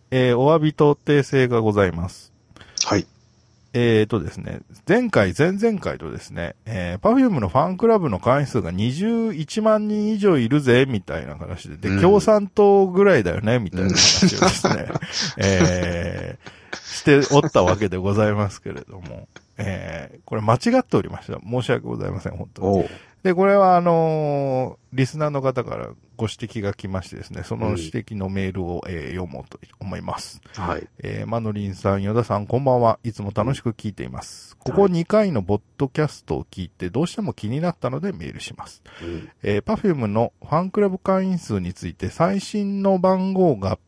お詫びと訂正がございます。 はい。 ですね、前回、前々回とですね、Perfume のファンクラブの会員数が21万人以上いるぜ、みたいな話で、共産党ぐらいだよね、みたいな話をですね、しておったわけでございますけれども、これ間違っておりました。申し訳ございません、本当に。で、これはリスナーの方からご指摘が来ましてですね、その指摘のメールを、読もうと思います。 はい。 マノリンさん、ヨダさん、こんばんは。いつも楽しく聞いています。ここ2回のボッドキャストを聞いて、どうしても気になったのでメールします。Perfume のファンクラブ会員数について、最新の番号が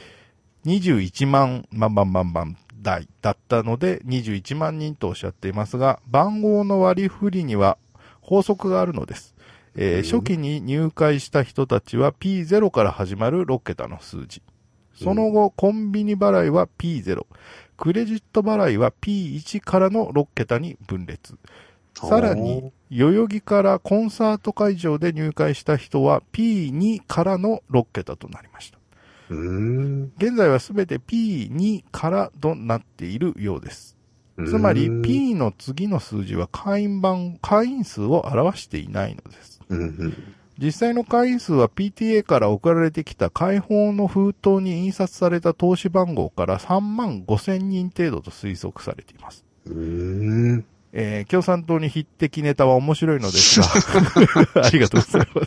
P21 万台だったので、21万人とおっしゃっていますが、番号の割り振りには法則があるのです。初期に入会した人たちは P0 から始まる6桁の数字。その後、コンビニ払いは P0。クレジット払いは P1 からの6桁に分裂。さらに、代々木からコンサート会場で入会した人は P2 からの6桁となりました。現在はすべて P2 からとなっているようです。つまり P の次の数字は会員数を表していないのです。実際の会員数は PTA から送られてきた開放の封筒に印刷された投資番号から3万5千人程度と推測されています。共産党に匹敵ネタは面白いのですが、ありがとうございます。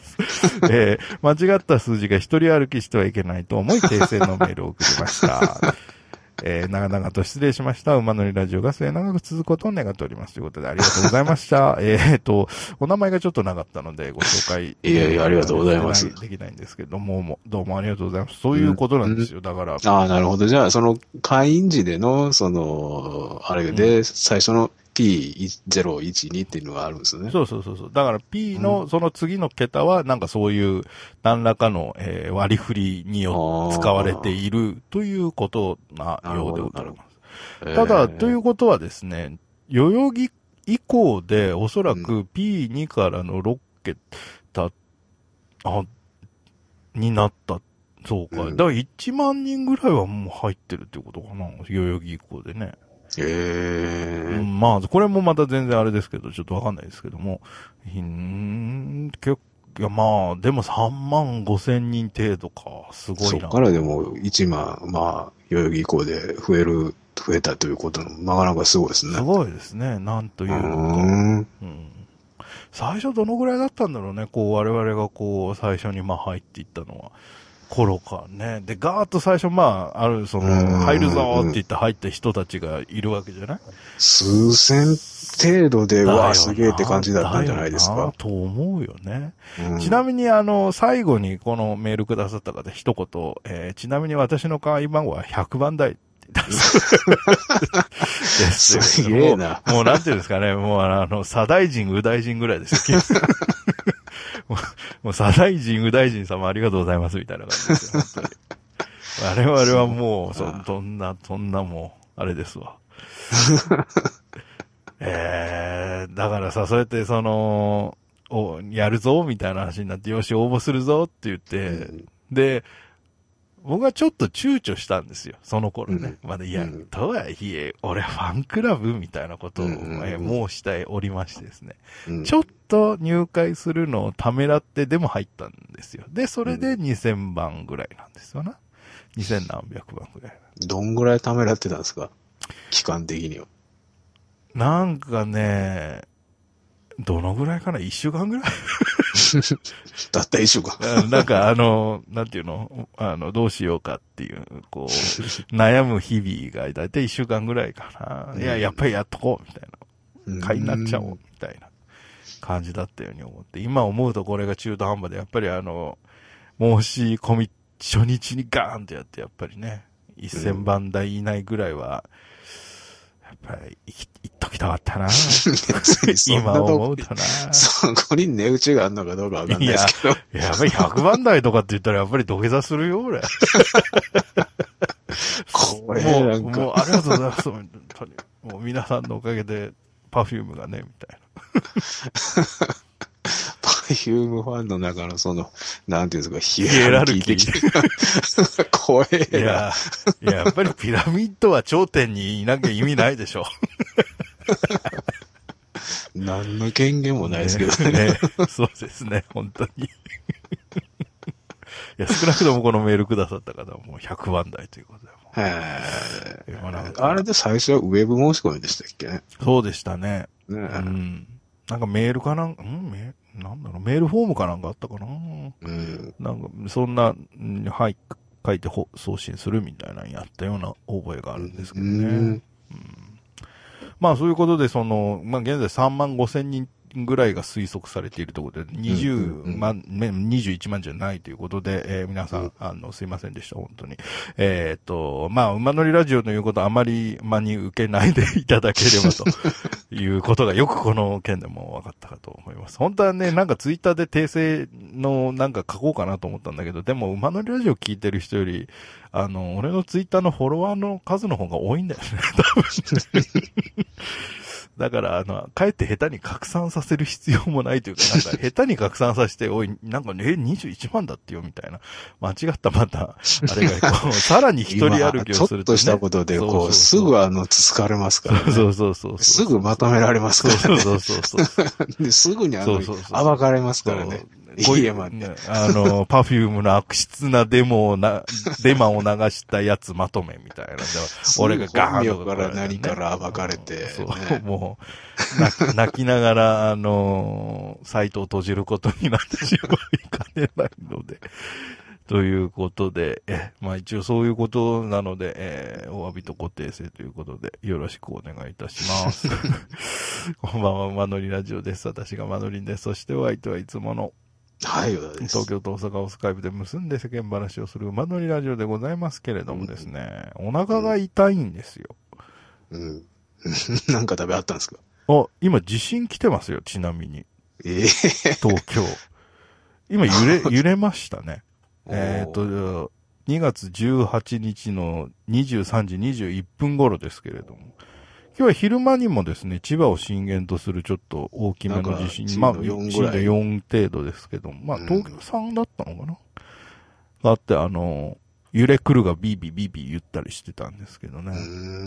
間違った数字が一人歩きしてはいけないと思い訂正のメールを送りました。長々と失礼しました。馬乗りラジオが末長く続くことを願っております。ということでありがとうございました。お名前がちょっと長かったのでご紹介。 いやいや、ありがとうございます。 できないんですけども、どうもありがとうございます。そういうことなんですよ。だから。 ああ、なるほど。じゃあ、その会員時での、あれで、最初の P012 っていうのがあるんですね。 そう。だから P のその次の桁はなんかそういう何らかの、割り振りによって使われているということなようでございます。ただ、ということはですね、代々木以降でおそらく P2 からの6桁、になった。そうか。だから1万人ぐらいはもう入ってるってことかな。代々木以降でね。まあ、これもまた全然あれですけど、ちょっとわかんないですけども。まあ、でも3万5千人程度か。すごいな。 そっからでも1万、まあ、代々木以降で増えたということの、なかなかすごいですね。 すごいですね。なんというのか。最初どのぐらいだったんだろうね。こう、我々がこう、最初にまあ入っていったのは。頃かね。で、ガーッと最初入るぞって言って入った人たちがいるわけじゃない？ 数千程度で、すげえって感じだったんじゃないですか。 と思うよね。ちなみに最後にこのメールくださった方一言、ちなみに私の会員番号は100番台。 すげえな。 もうなんていうんですかね。もう左大臣、右大臣ぐらいですよ。もう左大臣、右大臣様ありがとうございますみたいな感じですよ。本当に我々はもう、そんなもう、あれですわ。だからさ、そうやってやるぞみたいな話になって、よし、応募するぞって言って、で、僕はちょっと躊躇したんですよ。その頃ね。まだ、とはいえ、俺ファンクラブみたいなことを、申しておりましてですね。ちょっと入会するのをためらってでも入ったんですよ。で、それで2000番ぐらいなんですよな。2000何百番ぐらい。 どんぐらいためらってたんですか？期間的には。 なんかね、どのぐらいかな ?1 週間ぐらいたった1週間。 なんかなんていうのどうしようかっていう、こう、悩む日々がだいたい1週間ぐらいかな。いや、やっぱりやっとこう、みたいな。会になっちゃおう、みたいな感じだったように思って。今思うとこれが中途半端で、やっぱり申し込み初日にガーンとやって、やっぱりね、1000番台以内ぐらいは、やっぱり、言っときたかったな。今思うとな。 そこに値打ちがあるのかどうかわかんないですけど。 やっぱり100番台とかって言ったらやっぱり土下座するよ、俺。 怖いなんか。 もうありがとうございます。本当に。もう皆さんのおかげで、パフュームがね、みたいな。 パフフュームファンの中のなんていうんですか、ヒエラルキー的な。怖えな。 やっぱりピラミッドは頂点にいなきゃ意味ないでしょ。 何の権限もないですけどね。 そうですね、本当に。いや、少なくともこのメールくださった方はもう100番台ということで。 あれで最初はウェブ申し込みでしたっけね。 そうでしたね。 ね、 なんかメールかなんだろう、メールフォームかなんかあったかな。なんか、そんな、書いて送信するみたいなのやったような覚えがあるんですけどね。まあそういうことで、現在3万5千人ぐらいが推測されているところで、20万、21万じゃないということで、皆さん、すいませんでした、本当に。馬乗りラジオの言うことあまり真に受けないでいただければということがよくこの件でも分かったかと思います。本当はね、なんかツイッターで訂正のなんか書こうかなと思ったんだけど、でも馬乗りラジオ聞いてる人より、俺のツイッターのフォロワーの数の方が多いんだよね、多分。だから、かえって下手に拡散させる必要もないというか、なんか下手に拡散させて、おい、なんかね、21万だってよ、みたいな。間違ったまた、あれが、さらに一人歩きをすると、ね。 ちょっとしたことで、すぐつつかれますからね。 そう。 すぐまとめられますからね。 そう。 すぐに暴かれますからね。家まで。 パフュームの悪質なデマを流したやつまとめみたいな。俺がガーンとから何から暴かれて。 そう、もう、泣きながら、サイトを閉じることになってしまいかねないので。ということで、一応そういうことなので、お詫びとご訂正ということで、よろしくお願いいたします。こんばんは、馬乗りラジオです。私が馬乗りです。そしてお相手はいつもの、 はい、 東京と大阪をスカイプで結んで世間話をする馬乗りラジオでございますけれどもですね、お腹が痛いんですよ。 なんか食べあったんですか？ 今地震来てますよ、ちなみに。東京。今揺れましたね。2月18日の23時21分頃ですけれども。今日は昼間にもですね、千葉を震源とするちょっと大きめの地震、震度4程度ですけども、東京3だったのかながあって、揺れ来るがビービービービー言ったりしてたんですけどね。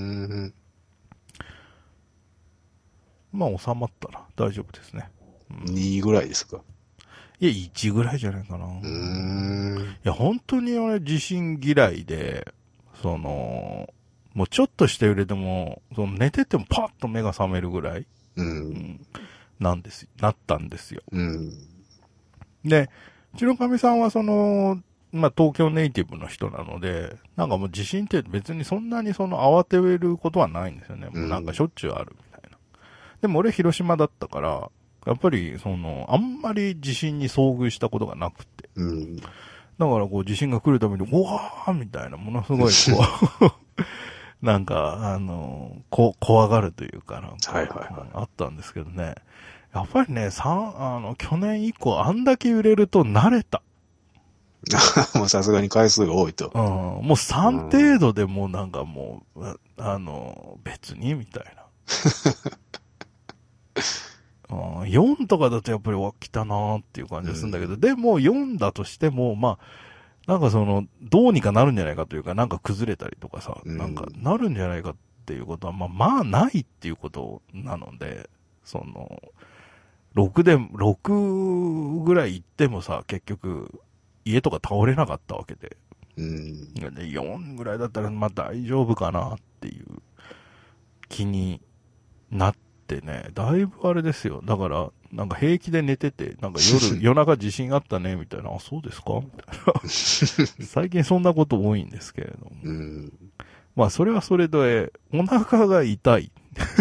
収まったら大丈夫ですね。 2ぐらいですか？ いや、1ぐらいじゃないかな。いや、本当に俺地震嫌いで、もうちょっとした揺れでも、寝ててもパッと目が覚めるぐらい、なったんですよ。で、うちのかみさんは東京ネイティブの人なので、なんかもう地震って別にそんなに慌てることはないんですよね。もうなんかしょっちゅうあるみたいな。でも俺広島だったから、やっぱりあんまり地震に遭遇したことがなくて。だから地震が来るために、うわーみたいな、ものすごいなんか、怖がるというか、あったんですけどね。やっぱりね、去年以降あんだけ揺れると慣れた。 もうさすがに回数が多いと。 もう3程度でもうなんかもう、別にみたいな。4とかだとやっぱり来たなーっていう感じがするんだけど、でも4だとしても、なんかどうにかなるんじゃないかというか、なんか崩れたりとかさ、なんかなるんじゃないかっていうことは、ないっていうことなので、6ぐらい行ってもさ、結局、家とか倒れなかったわけで。4ぐらいだったら、大丈夫かなっていう気になってね、だいぶあれですよ。だから、なんか平気で寝てて、なんか夜中地震あったね、みたいな、そうですかみたいな。最近そんなこと多いんですけれども。それはそれで、お腹が痛い。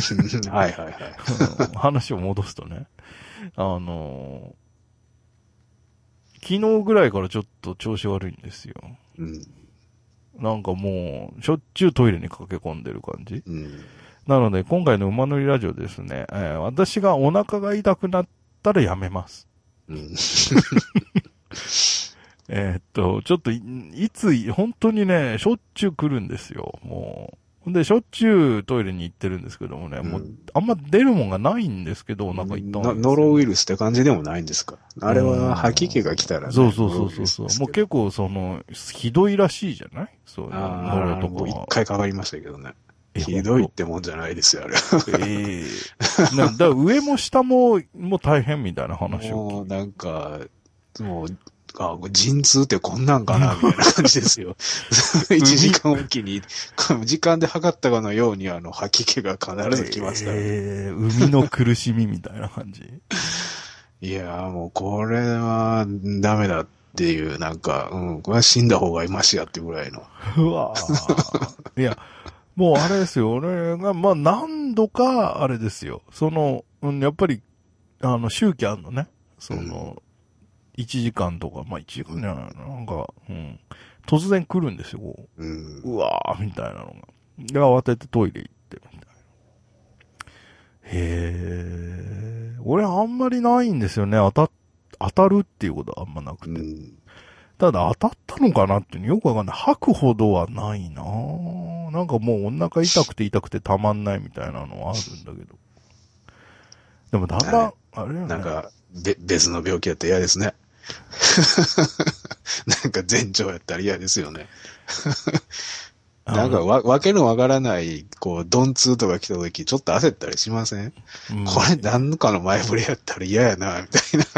話を戻すとね。昨日ぐらいからちょっと調子悪いんですよ。なんかもう、しょっちゅうトイレに駆け込んでる感じ。なので、今回の馬乗りラジオですね、私がお腹が痛くなったらやめます。ちょっといつ、本当にね、しょっちゅう来るんですよ。もで、しょっちゅうトイレに行ってるんですけどもね、もう、あんま出るもんがないんですけど、お腹痛いんですよ、 ノロウイルスって感じでもないんですか？あれは吐き気が来たらね。 そうそうそうそう。もう結構ひどいらしいじゃないそういうの、ノロとかは。 一回かかりましたけどね。ひどいってもんじゃないですよ、あれ。 だから上も下も大変みたいな話を。 もうなんか、もう、陣痛ってこんなんかなみたいな感じですよ。1時間おきに、時間で測ったかのように吐き気が必ず来ますから、ね。 海の苦しみみたいな感じ。 いやーもうこれはダメだっていう、なんか、これは死んだ方がマシやっていうぐらいの。 うわー。いや、もうあれですよ。俺が、まあ何度か、あれですよ。やっぱり、周期あんのね。1時間とか、まあ1時間じゃないな。なんか、突然来るんですよ、こう。うわー、みたいなのが。で、慌ててトイレ行って、みたいな。俺あんまりないんですよね。当たるっていうことはあんまなくて。ただ当たったのかなってよくわかんない。吐くほどはないなぁ。なんかもうお腹痛くてたまんないみたいなのはあるんだけど。でもだんだん、あれよね。 なんか、別の病気やったら嫌ですね。なんか前兆やったら嫌ですよね。なんかわけのわからない、鈍痛とか来た時、ちょっと焦ったりしません？これ何かの前触れやったら嫌やな、みたいな。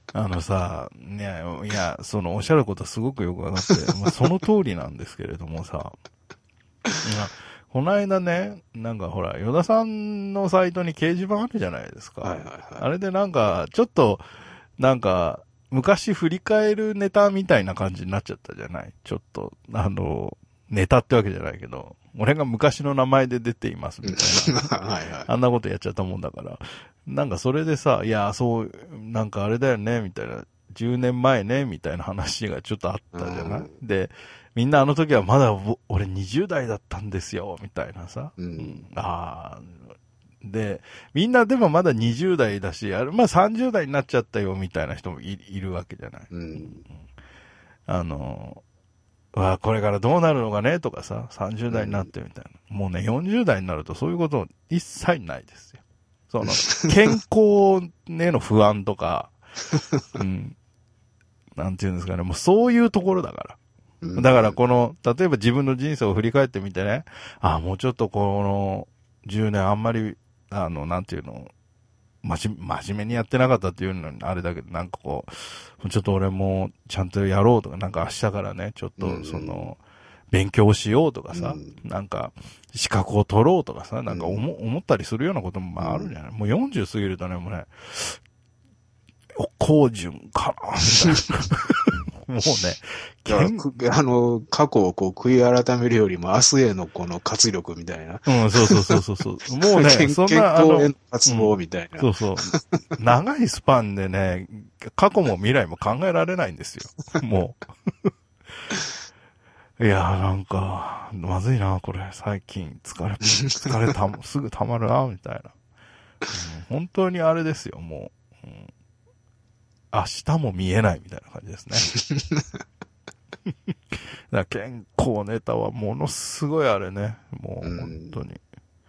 いや、おっしゃることはすごくよくわかって、まあ、その通りなんですけれどもさ、この間ね、なんかほら、与田さんのサイトに掲示板あるじゃないですか。あれでなんか、ちょっと、なんか、昔振り返るネタみたいな感じになっちゃったじゃない？ちょっと、ネタってわけじゃないけど、俺が昔の名前で出ていますみたいな。あんなことやっちゃったもんだから。なんかそれでさ、いや、なんかあれだよね、みたいな。10年前ね、みたいな話がちょっとあったじゃない？で、みんなあの時はまだ俺20代だったんですよ、みたいなさ。で、みんなでもまだ20代だし、まあ30代になっちゃったよ、みたいな人もいるわけじゃない。これからどうなるのかねとかさ、30代になってみたいな。もうね、40代になるとそういうこと一切ないですよ。健康への不安とか、なんていうんですかね、もうそういうところだから。だから例えば自分の人生を振り返ってみてね、もうちょっとこの10年あんまり、なんていうの、真面目にやってなかったっていうのにあれだけど、なんかちょっと俺もちゃんとやろうとか、なんか明日からね、ちょっと勉強しようとかさ、なんか資格を取ろうとかさ、なんか思ったりするようなこともあるじゃない。もう40過ぎるとね、もうね、高順かな、みたいな。もうね、 過去を悔い改めるよりも明日へのこの活力みたいな。 そう。もうね、 そんな、健康への活動みたいな。 そう。長いスパンでね、過去も未来も考えられないんですよ。もう。いやーなんか、まずいな、これ。最近、疲れすぐ溜まるな、みたいな。本当にあれですよ、もう。明日も見えないみたいな感じですね。だから健康ネタはものすごいあれね。もう本当に。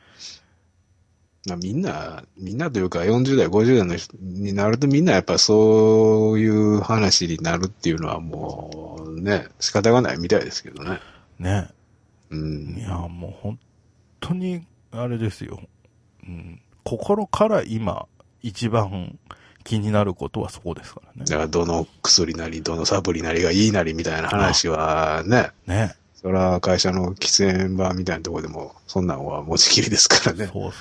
みんなというか40代、50代の人になるとみんなやっぱそういう話になるっていうのはもうね、仕方がないみたいですけどね。 ね。いや、もう本当にあれですよ。心から今一番気になることはそこですからね。 だからどの薬なり、どのサプリなりがいいなりみたいな話はね。それは会社の喫煙場みたいなところでも、そんなんは持ちきりですからね。 そう。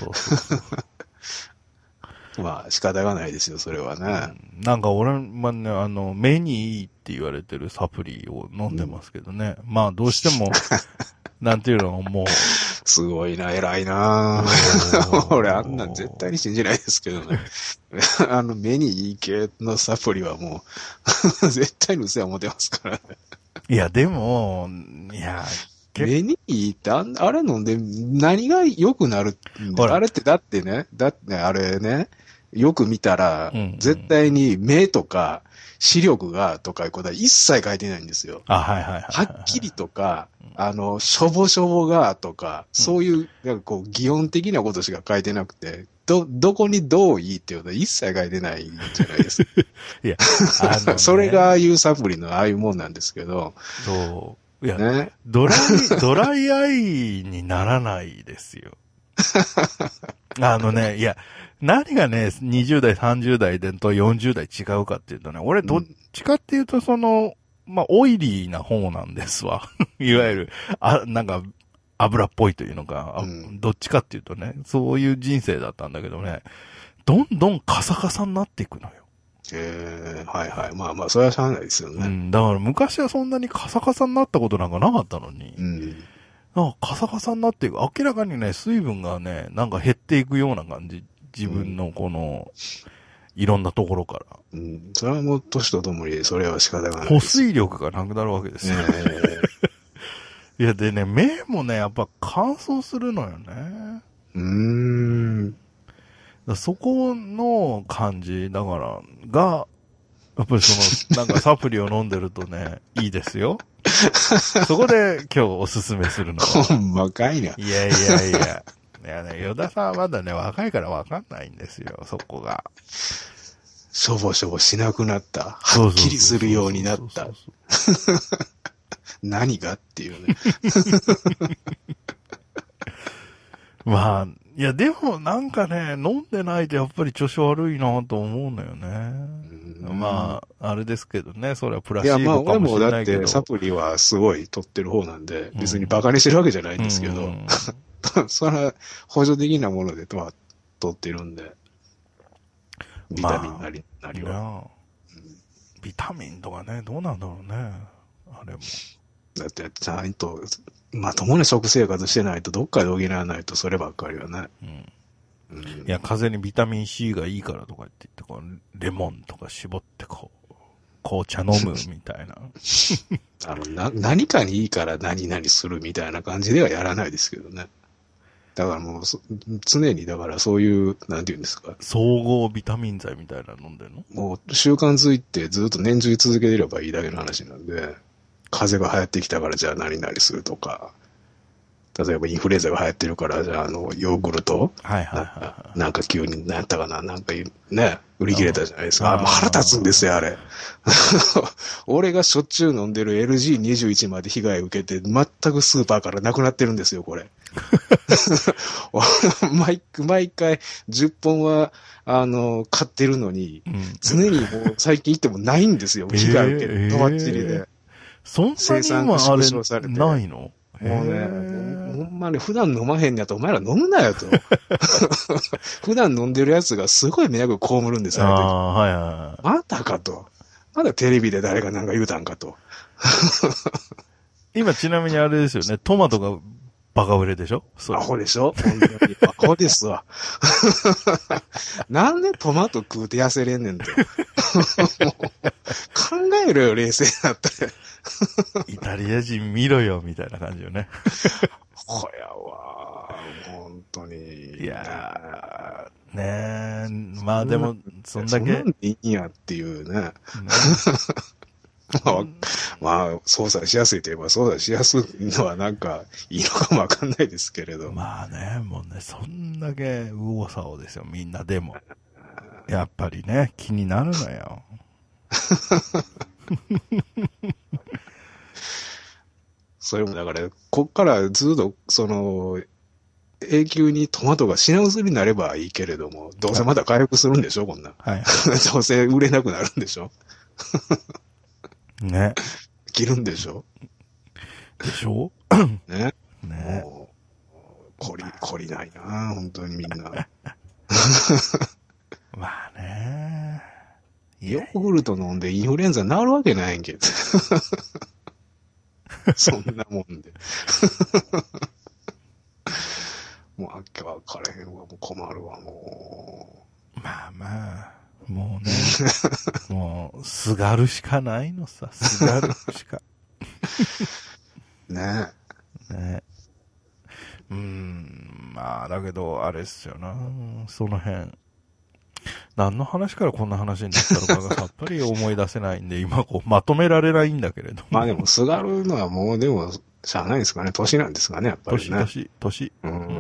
まあ仕方がないですよ、それはね。 なんか俺はね、目にいいって言われてるサプリを飲んでますけどね。まあどうしても、なんていうのもう。 すごいな、偉いな俺あんなん絶対に信じないですけどね。目にいい系のサプリはもう、絶対に嘘は持てますからね。 いや、でも、 目にいいって、あれ飲んで何が良くなるんだあれってだってあれね、 よく見たら、 うんうん絶対に目とか視力がとかいうことは一切書いてないんですよ。 あ、はいはいはいはっきりとか、しょぼしょぼがとか、そういう、なんかこう、擬音的なことしか書いてなくて、どこにどういいっていうことは一切書いてないんじゃないですか。 いや、 それがああいうサプリのああいうもんなんですけど、 そう。いや、 ね。 ドライアイにならないですよ。いや、何がね、20代、30代でと40代違うかっていうとね、俺どっちかっていうとまあ、オイリーな方なんですわ。いわゆる、なんか、油っぽいというのか、どっちかっていうとね、そういう人生だったんだけどね、どんどんカサカサになっていくのよ。 はいはい。まあまあ、それはしゃあないですよね。 うん、だから昔はそんなにカサカサになったことなんかなかったのに、なんかカサカサになっていく。明らかにね、水分がね、なんか減っていくような感じ。自分のこの、いろんなところから。 それはもう年とともにそれは仕方がない保です。 水力がなくなるわけですよ。いや、でね、目もね、やっぱ乾燥するのよね。そこの感じ、だから、やっぱりなんかサプリを飲んでるとね、いいですよ。そこで今日おすすめするのは。 ほんまかいな。 いやいやいや。いやね、ヨダさんはまだね、若いからわかんないんですよ、そこが。 しょぼしょぼしなくなった。はっきりするようになった。何がっていうね。 まあ、いやでもなんかね、飲んでないとやっぱり調子悪いなと思うのよね。まあ、あれですけどね、それはプラシーボかもしれないけど。 俺もだってサプリはすごい取ってる方なんで、別にバカにしてるわけじゃないんですけど、それは補助的なもので取ってるんで、ビタミンなりは。 ビタミンとかね、どうなんだろうね。あれも。 だってちゃんと、まともな食生活してないと、どっかで補わないとそればっかりはね。 いや、風邪にビタミン C がいいからとかって言って、レモンとか絞って紅茶飲むみたいな。 何かにいいから何々するみたいな感じではやらないですけどね。だからもう、常にだからそういう、なんていうんですか。 総合ビタミン剤みたいなの飲んでるの？ もう習慣づいてずっと年中続けてればいいだけの話なんで、風邪が流行ってきたからじゃあ何々するとか、例えばインフルエンザが流行ってるからじゃあヨーグルトなんか急に何やったかななんかね、売り切れたじゃないですか。もう腹立つんですよ、あれ。俺がしょっちゅう飲んでる LG21 まで被害を受けて、全くスーパーからなくなってるんですよ、これ。毎回10本は、買ってるのに、常にもう最近行ってもないんですよ、被害を受けて、とばっちりで。 そんなに今あれないの？ もうね、ほんまに普段飲まへんやとお前ら飲むなよと。普段飲んでるやつがすごい迷惑被るんですよ、またかと。まだテレビで誰がなんか言うたんかと。 今ちなみにあれですよね、トマトがバカ売れでしょ？ アホでしょ？本当に。アホですわ。なんでトマト食うて痩せれんねんと。もう考えろよ、冷静になって。 イタリア人見ろよ、みたいな感じよね。 ほやわ、本当に。 いやー、ねえ、まあでも、そんだけ。 そんなんでいいんやっていうね。まあ、操作しやすいといえば操作しやすいのはなんかいいのかもわかんないですけれど。 まあね、もうね、そんだけ右往左往ですよ、みんなでも。やっぱりね、気になるのよ。 それもだから、こっからずっと、永久にトマトが品薄になればいいけれども、どうせまた回復するんでしょ、こんな。 はい。 どうせ売れなくなるんでしょ。 ね。 切るんでしょ。 でしょね。 ね。 もう、懲りないな、本当にみんな。 まあね。 ヨーグルト飲んでインフルエンザ治るわけないんけど。そんなもんで。もうあっけわからへんわ、もう困るわ、もう。まあまあ、もうね。もう、すがるしかないのさ、すがるしか。 ねね。まあ、だけど、あれっすよな。その辺。 何の話からこんな話になったのかがさっぱり思い出せないんで、今こうまとめられないんだけれども。 まあでも、すがるのはもうでも、しゃあないですかね。年なんですかね、やっぱりね。 年。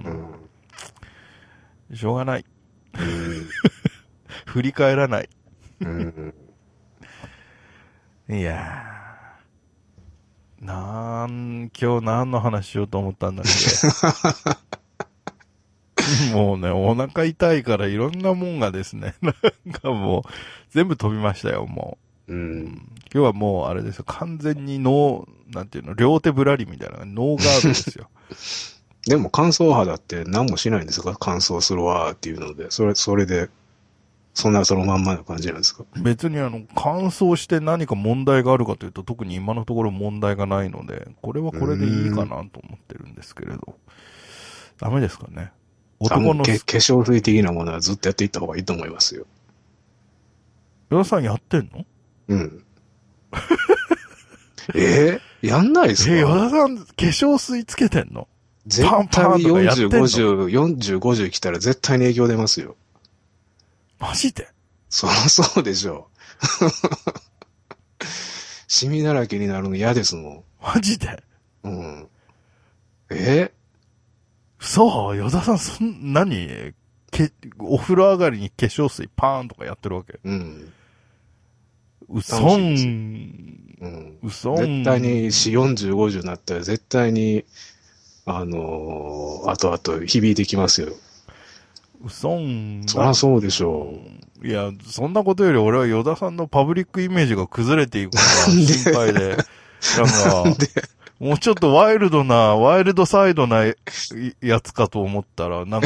しょうがない。 うん。 振り返らない。 うん。 いやー。今日何の話しようと思ったんだっけもうね、お腹痛いからいろんなもんがですね、なんかもう、全部飛びましたよ、もう。今日はもう、あれですよ、完全になんていうの、両手ぶらりみたいな、ノーガードですよ。 でも乾燥肌って何もしないんですか？乾燥するわーっていうので。それで、そのまんまの感じなんですか？ 別に乾燥して何か問題があるかというと、特に今のところ問題がないので、これはこれでいいかなと思ってるんですけれど。ダメですかね。 男の化粧水的なものはずっとやっていった方がいいと思いますよ。 与田さんやってんの？ うん。やんないですか？ 与田さん化粧水つけてんの？ 絶対40、50、40、50来たら絶対に影響出ますよ。 マジで？ そりゃそうでしょう。シミだらけになるの嫌ですもん。 マジで？ うん。 そう、与田さん、お風呂上がりに化粧水パーンとかやってるわけ？ うん。 嘘ん。嘘ん。 絶対に40、50になったら絶対に、後々響いてきますよ。 嘘ん。 そりゃそうでしょう。いや、そんなことより俺は与田さんのパブリックイメージが崩れていくのが心配で。なんか、もうちょっとワイルドサイドなやつかと思ったら、なんか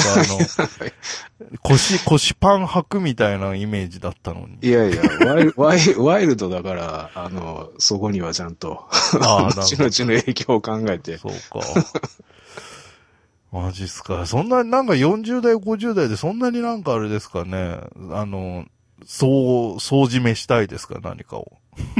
腰パン履くみたいなイメージだったのに。 いやいや、ワイルドだから、そこにはちゃんと、後々の影響を考えて。 そうか。マジっすか。そんな、なんか40代、50代でそんなになんかあれですかね。掃除めしたいですか？何かを。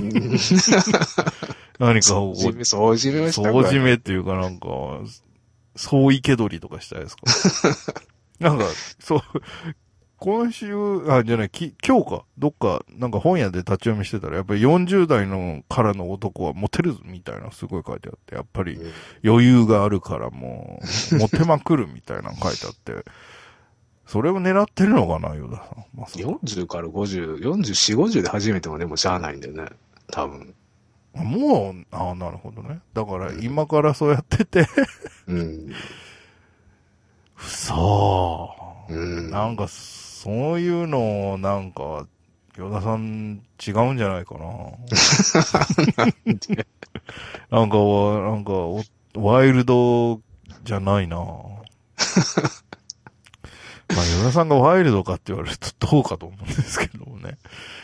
何かを。 掃除めしたい。 掃除めっていうかなんか、総生け取りとかしたいですか？なんか、そう、今週、今日か、どっか、なんか本屋で立ち読みしてたら、やっぱり40代のからの男はモテるみたいなすごい書いてあって、やっぱり余裕があるからもう、モテまくるみたいなの書いてあって、それを狙ってるのかな、ヨダさん。まさか 40から50、44、50で初めてもでもしゃあないんだよね。多分。 もう、なるほどね。だから今からそうやっててうん。 嘘。 うん。 なんか、そういうの、なんか、ヨダさん違うんじゃないかな。なんか、ワイルドじゃないな。まあ、ヨダさんがワイルドかって言われるとどうかと思うんですけどもね。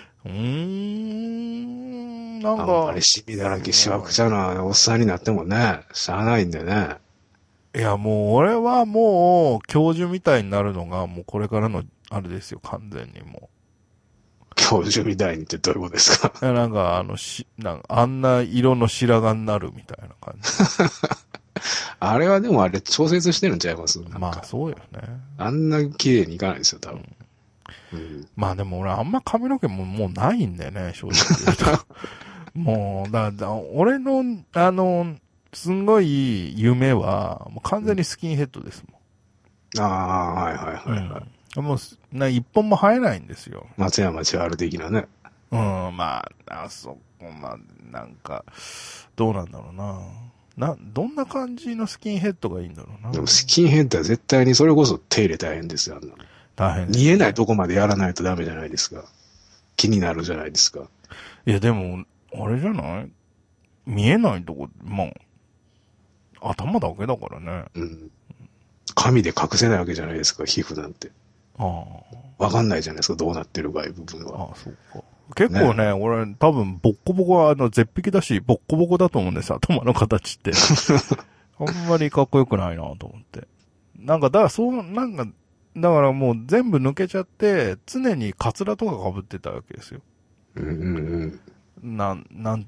なんか。 あれ、シミだらけしわくちゃなおっさんになってもね、しゃあないんだよね。 いや、もう、俺はもう、教授みたいになるのが、もうこれからの、あれですよ、完全にもう。教授みたいにってどういうことですか？ なんか、あんな色の白髪になるみたいな感じ。 あれはでも調節してるんちゃいます？ まあ、そうよね。 あんな綺麗にいかないですよ、多分。 まあでも俺あんま髪の毛もうないんだよね、正直言うと。もう、俺の、すんごい夢は、もう完全にスキンヘッドですもん。はいはい。 もう、一本も生えないんですよ。 松山千春的なね。 まあ、なんか、どうなんだろうな。どんな感じのスキンヘッドがいいんだろうな。 でもスキンヘッドは絶対にそれこそ手入れ大変ですよ、 大変、 ね。見えないとこまでやらないとダメじゃないですか。気になるじゃないですか。 いや、でも、あれじゃない？見えないとこ、まあ、頭だけだからね。 紙で隠せないわけじゃないですか、皮膚なんて。わかんないじゃないですか、どうなってるかいう部分は。 そうか。結構ね、俺多分ボッコボコは絶壁だし、ボッコボコだと思うんですよ、頭の形って。あんまりかっこよくないなと思って。だからもう全部抜けちゃって、常にカツラとか被ってたわけですよ。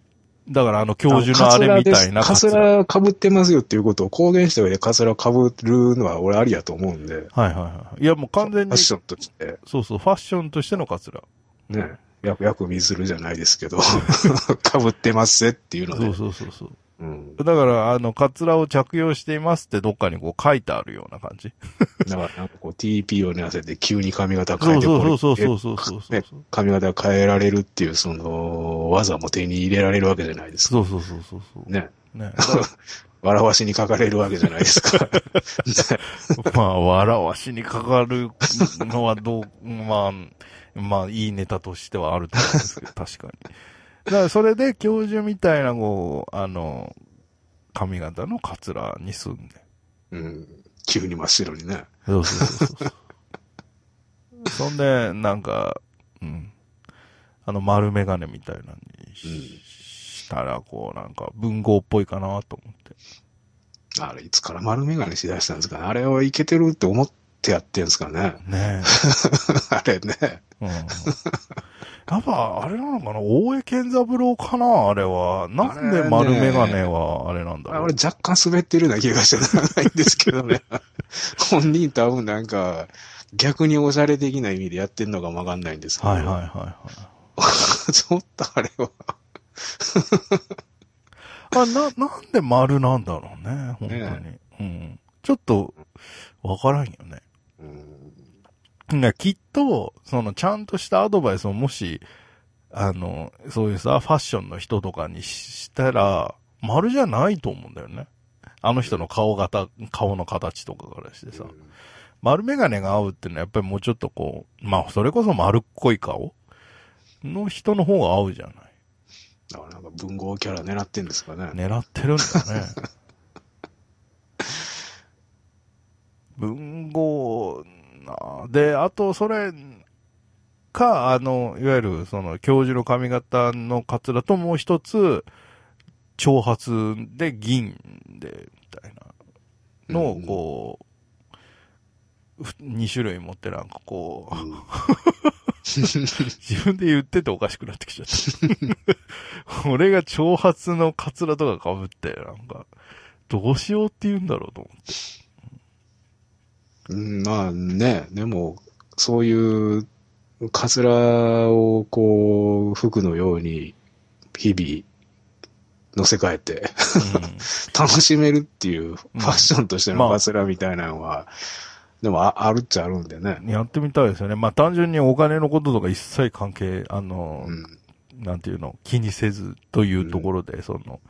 だから教授のあれみたいなカツラ被ってますよっていうことを公言した上でカツラ被るのは俺ありやと思うんで。 はいはいはい。いやもう完全に。 ファッションとして。 そうそう、ファッションとしてのカツラ。 ね。よく見ずるじゃないですけど、被ってますっていうので。 そうそうそう。 うん、 だからカツラを着用していますってどっかにこう書いてあるような感じ。 だからなんかこう TP をね、合わせて急に髪型変えてそう髪型変えられるっていうその技も手に入れられるわけじゃないですか。 そう。 ね。笑わしにかかれるわけじゃないですか。 まあ、笑わしにかかるのはまあ、いいネタとしてはあると思うんですけど、確かに。だからそれで教授みたいなこう、髪型のカツラに住んで。 うん。急に真っ白にね。 そう。そんで、なんか、丸メガネみたいなのにしたら、こう、なんか、文豪っぽいかなと思って。 あれ、いつから丸メガネしだしたんですかね。あれをいけてるって思ってやってんですかね。 ねえ。 あれね。 やっぱ、あれなのかな大江健三郎かなあれは。なんで丸メガネはあれなんだろう。 俺若干滑ってるような気がしてならないんですけどね。本人多分なんか、逆におしゃれ的な意味でやってんのかもわかんないんですけど。 はい。 ちょっとあれはなんで丸なんだろうね、本当に。 ねちょっと、わからんよね。きっと、ちゃんとしたアドバイスをもし、そういうさ、ファッションの人とかにしたら、丸じゃないと思うんだよね。あの人の顔の形とかからしてさ。丸メガネが合うっていうのはやっぱりもうちょっとこう、まあそれこそ丸っこい顔の人の方が合うじゃない。 だからなんか文豪キャラ狙ってんですかね。 狙ってるんだね。文豪で、あとそれか、いわゆる教授の髪型のカツラともう一つ、長髪で銀で、みたいなのをこう、2種類持ってなんかこう、自分で言ってておかしくなってきちゃった。俺が長髪のカツラとか被って、なんか、どうしようって言うんだろうと思って。 まあね、でも、そういうカツラをこう、服のように日々乗せ替えて楽しめるっていうファッションとしてのカツラみたいなのは、でもあるっちゃあるんでね。 やってみたいですよね。まあ単純にお金のこととか一切関係、なんていうの、気にせずというところで、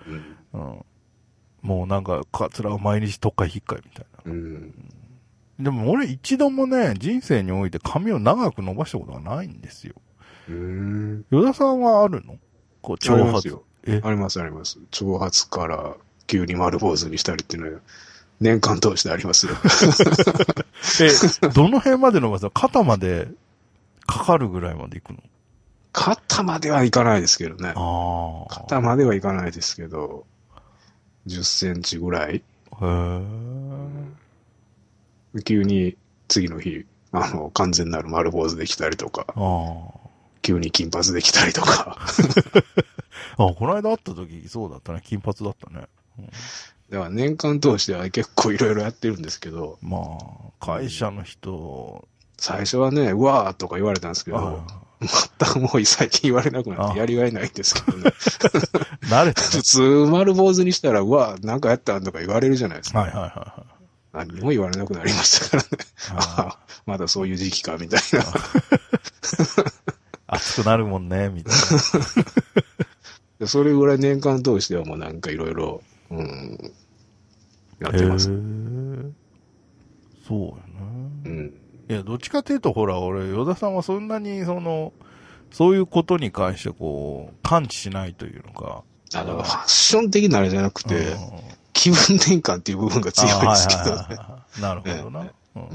もうなんかカツラを毎日特化引っかいみたいな。でも俺一度もね、人生において髪を長く伸ばしたことがないんですよ。与田さんはあるのこう、長髪。 あります。長髪から急に丸坊主にしたりっていうのは、年間通してありますよ。 どの辺まで伸ばすの？肩までかかるぐらいまで行くの？ 肩まではいかないですけどね。肩まではいかないですけど、10センチぐらい。急に次の日、完全なる丸坊主できたりとか、急に金髪できたりとか。 この間会った時そうだったね。金髪だったね。 だから年間通しては結構いろいろやってるんですけど。 まあ、会社の人、 最初はね、うわーとか言われたんですけど、全くもう最近言われなくなってやりがいないんですけどね。 慣れたね。 普通丸坊主にしたら、うわーなんかやったんとか言われるじゃないですか。何も言われなくなりましたからね。まだそういう時期か、みたいな。 熱くなるもんね、みたいな。それぐらい年間通してはもうなんかいろいろ、やってます。 そうよね。いや、どっちかというと、ほら、俺、与田さんはそんなに、そういうことに関して、こう、感知しないというのか。 だからファッション的なあれじゃなくて、気分転換っていう部分が強いですけどね。 なるほどな。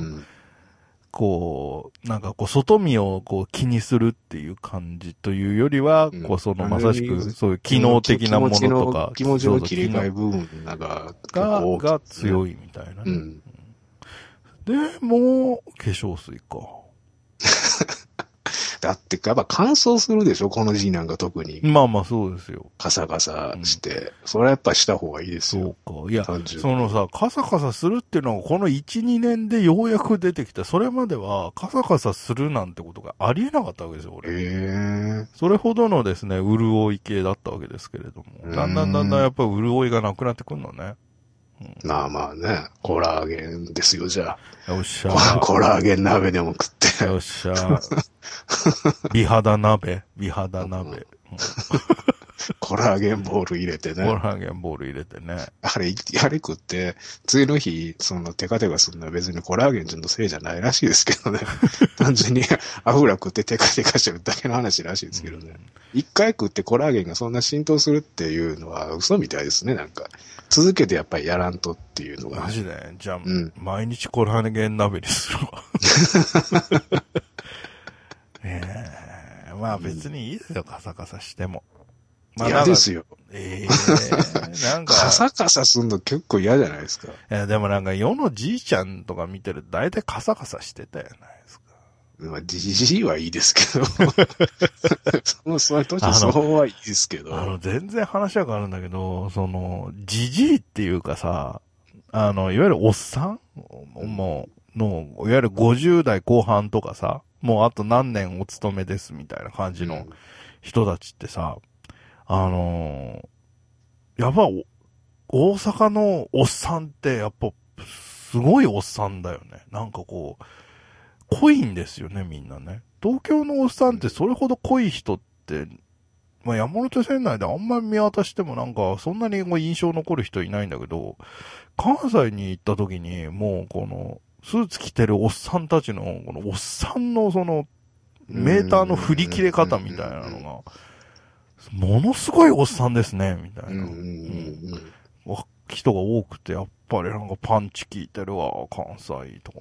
こう、なんかこう、外見をこう気にするっていう感じというよりは、こう、まさしく、そういう機能的なものとか。 気持ちの切り替え部分が強いみたいなね。でも、化粧水か。 だってやっぱ乾燥するでしょこの時期なんか特に。 まあまあそうですよ。 カサカサして。それはやっぱした方がいいですよ。 そうか。いや、 単純にそのさ、カサカサするっていうのがこの1、2年でようやく出てきた。それまではカサカサするなんてことがありえなかったわけですよ、俺。それほどのですね、潤い系だったわけですけれども。だんだんやっぱり潤いがなくなってくるのね。 まあまあね、コラーゲンですよ、じゃあ。 よっしゃ。 コラーゲン鍋でも食って。 よっしゃ。美肌鍋。 コラーゲンボール入れてね。 コラーゲンボール入れてね。 あれ食って、次の日、テカテカするのは別にコラーゲンのせいじゃないらしいですけどね。単純に油食ってテカテカしてるだけの話らしいですけどね。一回食ってコラーゲンがそんな浸透するっていうのは嘘みたいですね、なんか。続けてやっぱりやらんとっていうのが、ね。 マジでじゃあ、毎日コラーゲン鍋にするわ。まあ別にいいですよ、カサカサしても。まあ、 嫌ですよ。 なんか。 カサカサすんの結構嫌じゃないですか。 いや、でもなんか世のじいちゃんとか見てると大体カサカサしてたじゃないですか。 まあ、じじいはいいですけど。そういう年そうはいいですけど。 全然話は変わるんだけど、じじいっていうかさ、いわゆるおっさんもう、いわゆる50代後半とかさ、もうあと何年お勤めですみたいな感じの人たちってさ、やっぱ大阪のおっさんってやっぱすごいおっさんだよね。なんかこう、濃いんですよね、みんなね。東京のおっさんってそれほど濃い人って、まあ山手線内であんまり見渡してもなんかそんなに印象残る人いないんだけど、関西に行った時にもうこのスーツ着てるおっさんたちのこのおっさんのメーターの振り切れ方みたいなのが、ものすごいおっさんですね、みたいな。人が多くて、やっぱりなんかパンチ効いてるわ、関西とか。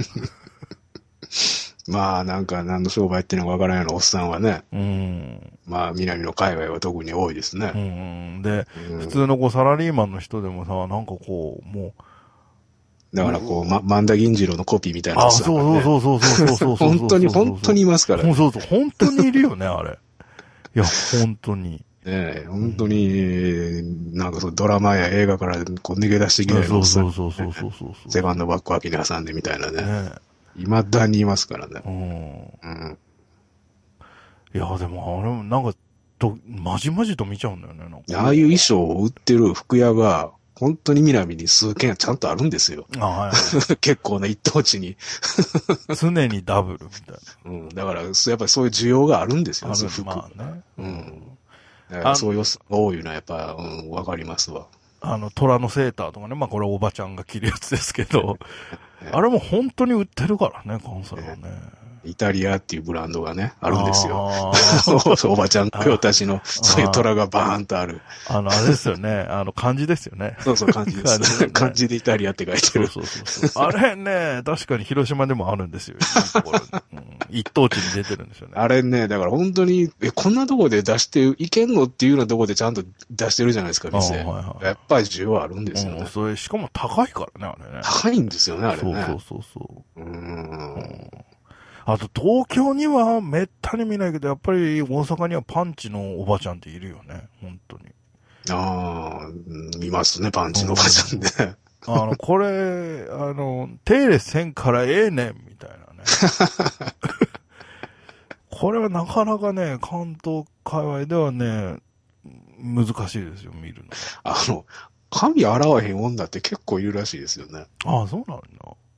まあなんか何の商売っていうのかわからないようなおっさんはね。まあ南の海外は特に多いですね。 で、普通のサラリーマンの人でもさ、なんかこう、もう。だから万田銀次郎のコピーみたいなおっさんがね。 そう。 本当にいますから。 そう、本当にいるよね、あれ。いや、本当に。 ねえ、本当に、なんかドラマや映画から逃げ出してきないのそう。 セカンドバッグ脇に挟んでみたいなね。未だにいますからね。 いや、でもあれもなんか、まじまじと見ちゃうんだよね。なんかああいう衣装を売ってる服屋が、本当に南に数軒ちゃんとあるんですよ。結構な一等地に。 常にダブルみたいな。だから、やっぱりそういう需要があるんですよ、 服。まあね。 だからそういう多いのはやっぱ、わかりますわ。 虎のセーターとかね、まあこれおばちゃんが着るやつですけど、あれも本当に売ってるからね、関西はね。 イタリアっていうブランドがね、あるんですよ。おばちゃん御用達の、そういう虎がバーンとある。 あれですよね。漢字ですよね。 そう、漢字です。漢字でイタリアって書いてる。 そう。あれね、確かに広島でもあるんですよ。一等地に出てるんですよね。 あれね、だから本当に、こんなとこで出していけんのっていうようなとこでちゃんと出してるじゃないですか、店。やっぱり需要あるんですよね。 それ、しかも高いからね、あれね。 高いんですよね、あれね。 そう。あと、東京にはめったに見ないけど、やっぱり大阪にはパンチのおばちゃんっているよね。本当に。 見ますね、パンチのおばちゃんで。 これ、手入れせんからええねん、みたいなね。これはなかなかね、関東界隈ではね、難しいですよ、見るの。髪洗わへん女って結構いるらしいですよね。 そうなんだ。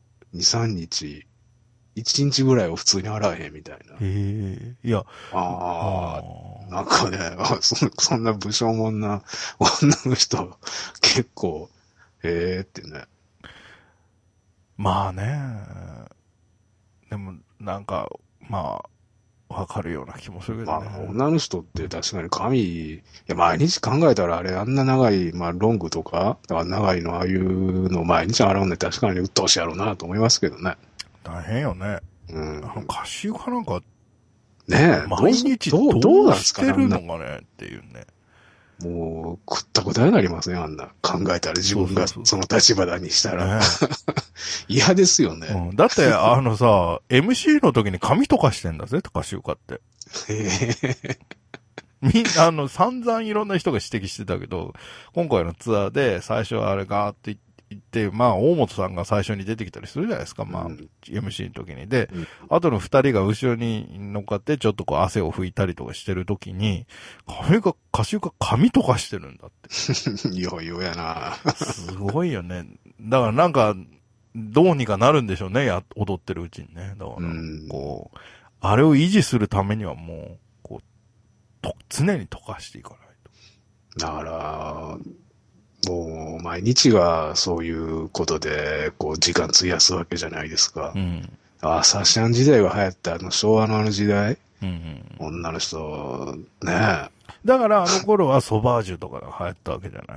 2、3日。1日ぐらいを普通に洗わへんみたいな。 いや。 なんかね、そんな武将もんな女の人、結構、ってね。 まあね。でも、なんか、まあ、わかるような気もするけどね。 女の人って確かに髪、毎日考えたらあれ、あんな長い、ロングとか、長いの、ああいうのを毎日洗うの確かに鬱陶しいやろうなと思いますけどね。 大変よね。カシオかなんか、 ねえ、 毎日どうしてるのかねっていうね。 もう、くったくたになりません、あんな。考えたら自分がその立場だにしたら。 ね嫌ですよね。 うん。だって、MC の時に髪とかしてんだぜ、高橋岡って。みんな、散々いろんな人が指摘してたけど、今回のツアーで最初はあれガーって言って、まあ、大本さんが最初に出てきたりするじゃないですか、まあ、MC の時に。で、後の二人が後ろに乗っかって、ちょっとこう汗を拭いたりとかしてる時に、歌手が髪とかしてるんだって。 いよいよやな。 すごいよね。だからなんか、どうにかなるんでしょうね、踊ってるうちにね。だから、こう、あれを維持するためにはもう、常に溶かしていかないと。だから、もう、毎日がそういうことで、こう、時間費やすわけじゃないですか。サシャン時代が流行った昭和のあの時代、女の人、ねだからあの頃はソバージュとかが流行ったわけじゃない。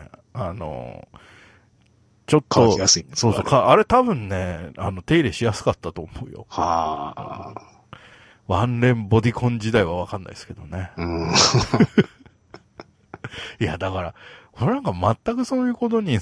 ちょっと、 乾きやすいんですか？ そうそう、あれ多分ね、手入れしやすかったと思うよ。 はあ。 ワンレンボディコン時代はわかんないですけどね。いや、だから、俺なんか全くそういうことに、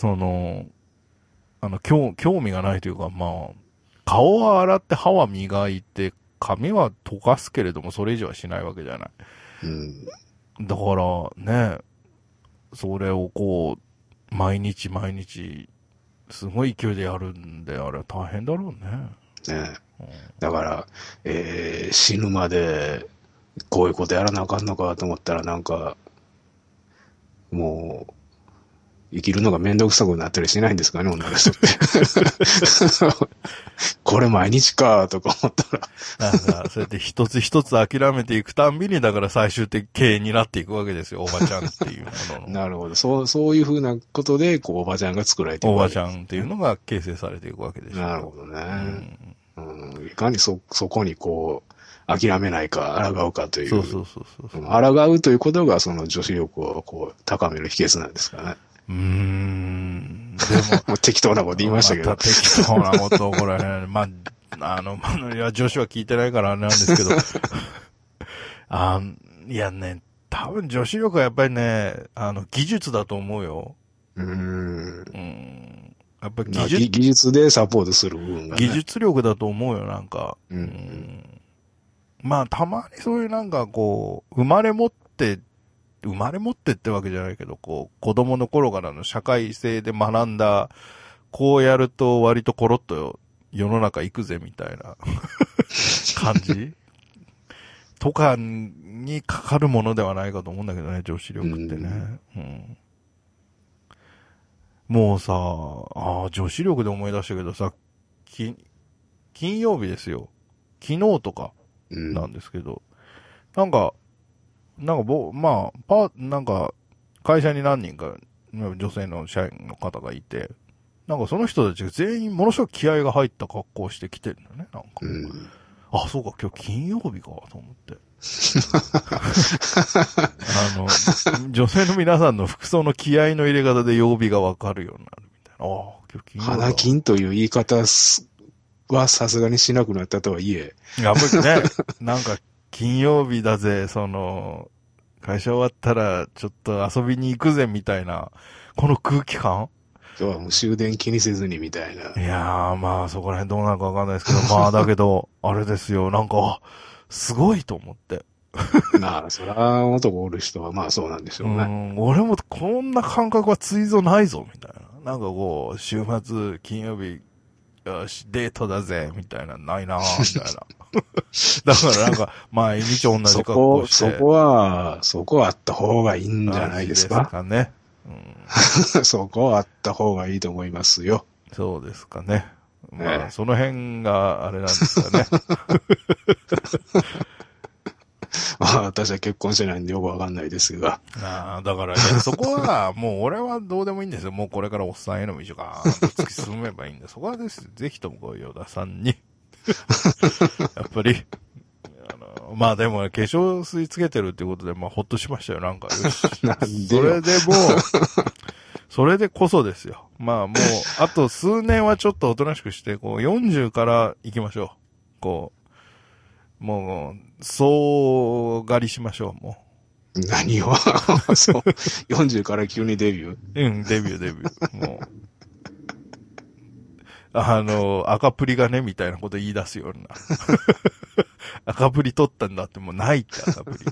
興味がないというか、まあ、顔は洗って歯は磨いて、髪は溶かすけれども、それ以上はしないわけじゃない。だからね、それをこう、毎日毎日、すごい勢いでやるんで、あれは大変だろうね。 ねだから、死ぬまで、こういうことやらなあかんのかと思ったら、なんか、もう、生きるのがめんどくさくなったりしないんですかね、女の人って。これ毎日か、とか思ったら。 なんか、そうやって一つ一つ諦めていくたんびに、だから最終的形になっていくわけですよ、おばちゃんっていうものの。 なるほど。そういうふうなことで、こう、おばちゃんが作られていくわけです、ね。 おばちゃんっていうのが形成されていくわけですよ。 なるほどね。いかにそこにこう、諦めないか、抗うかという。 そう。 抗うということが、その女子力をこう、高める秘訣なんですかね。 でも、 もう適当なこと言いましたけど。 また適当なことを、これね、まあ、いや、女子は聞いてないからあれなんですけど、いやね、多分女子力はやっぱりね、技術だと思うよ。やっぱ技術でサポートする部分が、ね。 技術力だと思うよ、なんか。まあ、たまにそういうなんかこう、生まれ持ってってわけじゃないけど、こう、子供の頃からの社会性で学んだ、こうやると割とコロッと世の中行くぜみたいな感じとかにかかるものではないかと思うんだけどね、女子力ってね。もうさ、女子力で思い出したけどさ、金曜日ですよ。昨日とかなんですけど、なんか会社に何人か女性の社員の方がいて、なんかその人たちが全員ものすごく気合が入った格好をしてきてるんだよね、なんか。そうか、今日金曜日か、と思って。女性の皆さんの服装の気合の入れ方で曜日がわかるようになるみたいな。今日金曜日だ。 花金という言い方はさすがにしなくなったとはいえ。 やっぱりね、なんか金曜日だぜ、会社終わったらちょっと遊びに行くぜみたいな、この空気感今日はもう終電気にせずにみたいな。 いやー、まあそこら辺どうなるかわかんないですけど、まあだけど、あれですよ、なんか、すごいと思って。 まあ、そら男おる人はまあそうなんでしょうね。 俺もこんな感覚はついぞないぞ、みたいな。なんかこう、週末、金曜日、よし、デートだぜ、みたいな、ないなー、みたいな。だからなんか、毎日同じ格好して。 そこはあった方がいいんじゃないですか。 ですかね。 そこはあった方がいいと思いますよ。 そうですかね。まあ、その辺があれなんですかね。 私は結婚してないんでよくわかんないですが。 だから、そこは、もう俺はどうでもいいんですよ。もうこれからおっさんへの道が突き進めばいいんで、そこはです、ぜひともこう、与田さんに。やっぱり、まあでも、化粧水つけてるってことで、まあほっとしましたよ、なんか。よし。 なんでそれでもう、それでこそですよ。まあもう、あと数年はちょっとおとなしくして、こう、40から行きましょう。こう、もう、そう狩りしましょう、も何をそう。40から急にデビュー。 うん、デビュー。もう。赤プリがね、みたいなこと言い出すような。赤プリ取ったんだってもうないって赤プリって。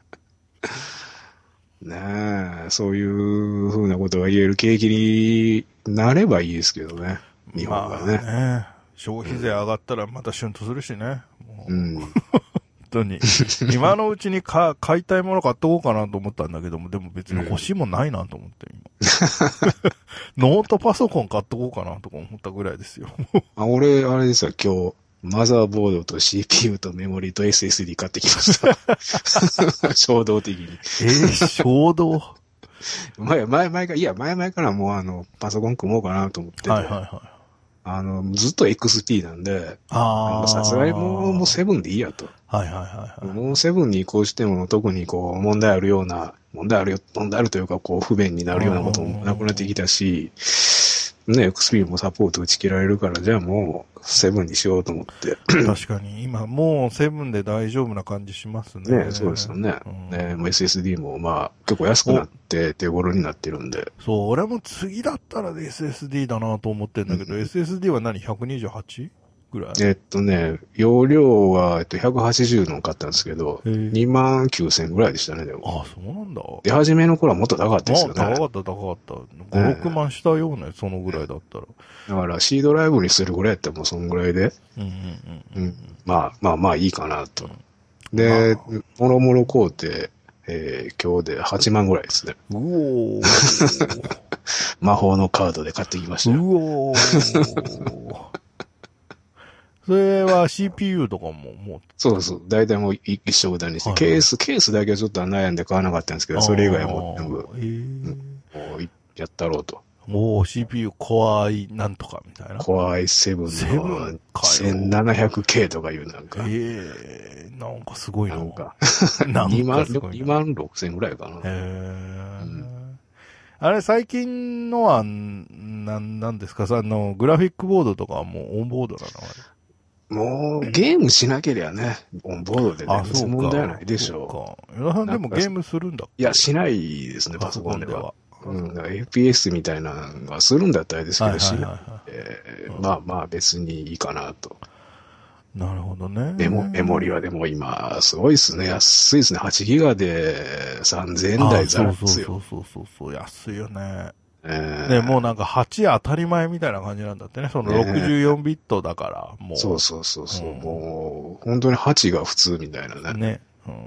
ねえ、そういうふうなことが言える景気になればいいですけどね。日本がね。 まあね。消費税上がったらまたシュンとするしね。もううん。 本当に。今のうちに買いたいもの買っとこうかなと思ったんだけども、でも別に欲しいもんないなと思って、今。ノートパソコン買っとこうかなとか思ったぐらいですよ。 俺、あれですよ、今日、マザーボードと CPU とメモリと SSD 買ってきました。衝動的に。 衝動前からもうパソコン組もうかなと思ってて。 はいはいはい。 ずっと XP なんで、さすがにもう7でいいやと。 はいはいはいはい。 もう7に移行しても特にこう問題あるというかこう不便になるようなこともなくなってきたし、ね、XP もサポート打ち切られるから、じゃあもう7にしようと思って。 確かに、今もう7で大丈夫な感じしますね。 ね、そうですよね。ね、SSD もまあ結構安くなって手頃になってるんで。 そう、俺も次だったら SSD だなと思ってんだけど、SSD は何 ?128? ぐらい容量は180の買ったんですけど、29,000ぐらいでしたね、でも。 あ、そうなんだ。 で、初めの頃はもっと高かったですよね。 高かった。5、6万したよね、そのぐらいだったら。 だから C ドライブにするぐらいやったらもうそんぐらいで。まあいいかなと。で、もろもろ買うて、今日で8万ぐらいですね。 うおー。 魔法のカードで買ってきましたよ。 うおー。それは CPU とかももう。 そうそう。大体もう一緒だにして、ケースだけはちょっと悩んで買わなかったんですけど、それ以外はもう全部、もうやったろうと。 もう CPU Core i なんとかみたいな。 Core i7 の 1700K とかいうなんか。 なんかすごいな。 なんか2万6千ぐらいかな。 あれ、最近のは、なんですかさ、グラフィックボードとかはもうオンボードなのあれ。 もう、ゲームしなければね、オンボードでね、別に問題ないでしょう。 与田さんでもゲームするんだっけ？ いや、しないですね、パソコンでは。FPS みたいなのがするんだったらですけど、まあ別にいいかなと。 なるほどね。 メモリはでも今、すごいですね。安いですね。8ギガで3000円台ざらですよ。 そう、安いよね。ね、もうなんか8当たり前みたいな感じなんだってね。その64ビットだから、もう。 そう。もう、本当に8が普通みたいなね。 ね。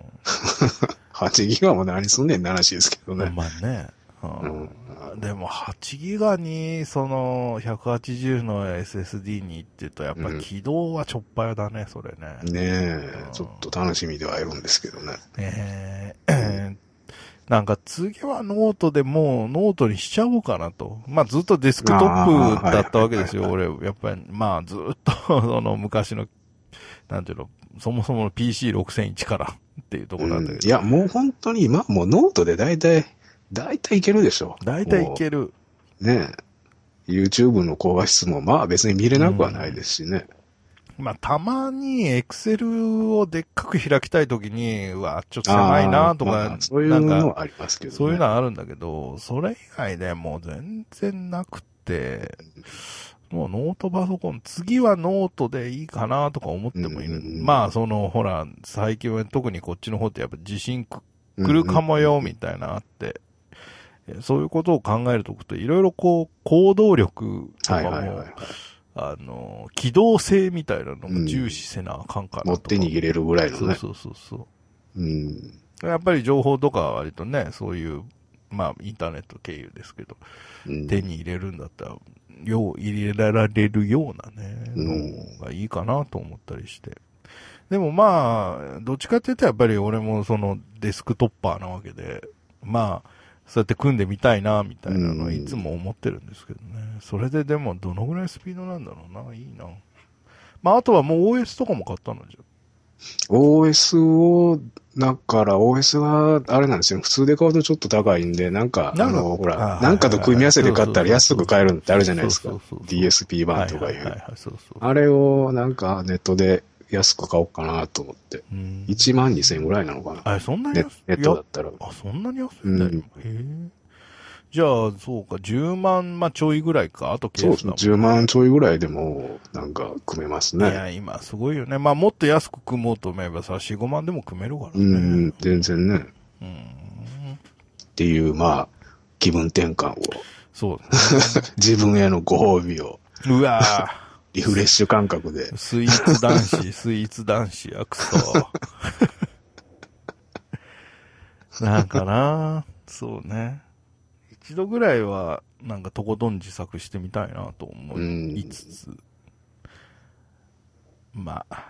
8ギガも何すんねんって話ですけどね。 まあね。でも8ギガにその180の SSD にって言うとやっぱ起動はちょっぱよだね、それね。 ねえ、ちょっと楽しみではいるんですけどね。 なんか次はノートでもうノートにしちゃおうかなと。まあずっとデスクトップだったわけですよ、俺。やっぱりまあずっとその昔の、なんていうの、そもそもの PC6001 からっていうところなんだけど。 いや、もう本当に今もうノートで大体いけるでしょ。 大体いける。 ねえ。YouTube の高画質もまあ別に見れなくはないですしね。 まあたまに Excel をでっかく開きたいときに、ちょっと狭いなとか、 そういうのはありますけどね。 そういうのはあるんだけど、それ以外でもう全然なくて、もうノートパソコン、次はノートでいいかなとか思ってもいる。まあほら、最近は特にこっちの方ってやっぱ地震来るかもよみたいなあって、そういうことを考えるとくと、いろいろこう、行動力とかも、機動性みたいなのも重視せなあかんかなと。 持って逃げれるぐらいのね。 そう。やっぱり情報とかは割とね、そういう、まあ、インターネット経由ですけど、手に入れるんだったら、入れられるようなね、のがいいかなと思ったりして。でもまあ、どっちかって言ったらやっぱり俺もそのデスクトッパーなわけで、まあ、そうやって組んでみたいな、みたいなのはいつも思ってるんですけどね。それででもどのぐらいスピードなんだろうな、いいな。まああとはもう OS とかも買ったのじゃ。 OS を、だから OS はあれなんですよ。普通で買うとちょっと高いんで、ほら、なんかと組み合わせて買ったら安く買えるのってあるじゃないですか。DSP 版とかいう。あれをなんかネットで安く買おうかなと思って。 うん。 1万2千円ぐらいなのかな。 そんなに安いネットだったら。 あ、そんなに安いんだよ。へえ。じゃあ、そうか、10万、まあ、ちょいぐらいか。あとケースだもんね。 そう、10万ちょいぐらいでも、なんか、組めますね。 いや、今すごいよね。まあ、もっと安く組もうと思えばさ、4、5万でも組めるからね。 うん、全然ね。っていう、まあ、気分転換を。 そうですね。 自分へのご褒美を。 うわぁ。 リフレッシュ感覚で。 スイーツ男子、スイーツ男子や、くそ。なんかなそうね。一度ぐらいは、なんかとことん自作してみたいなと思いつつ。まあ。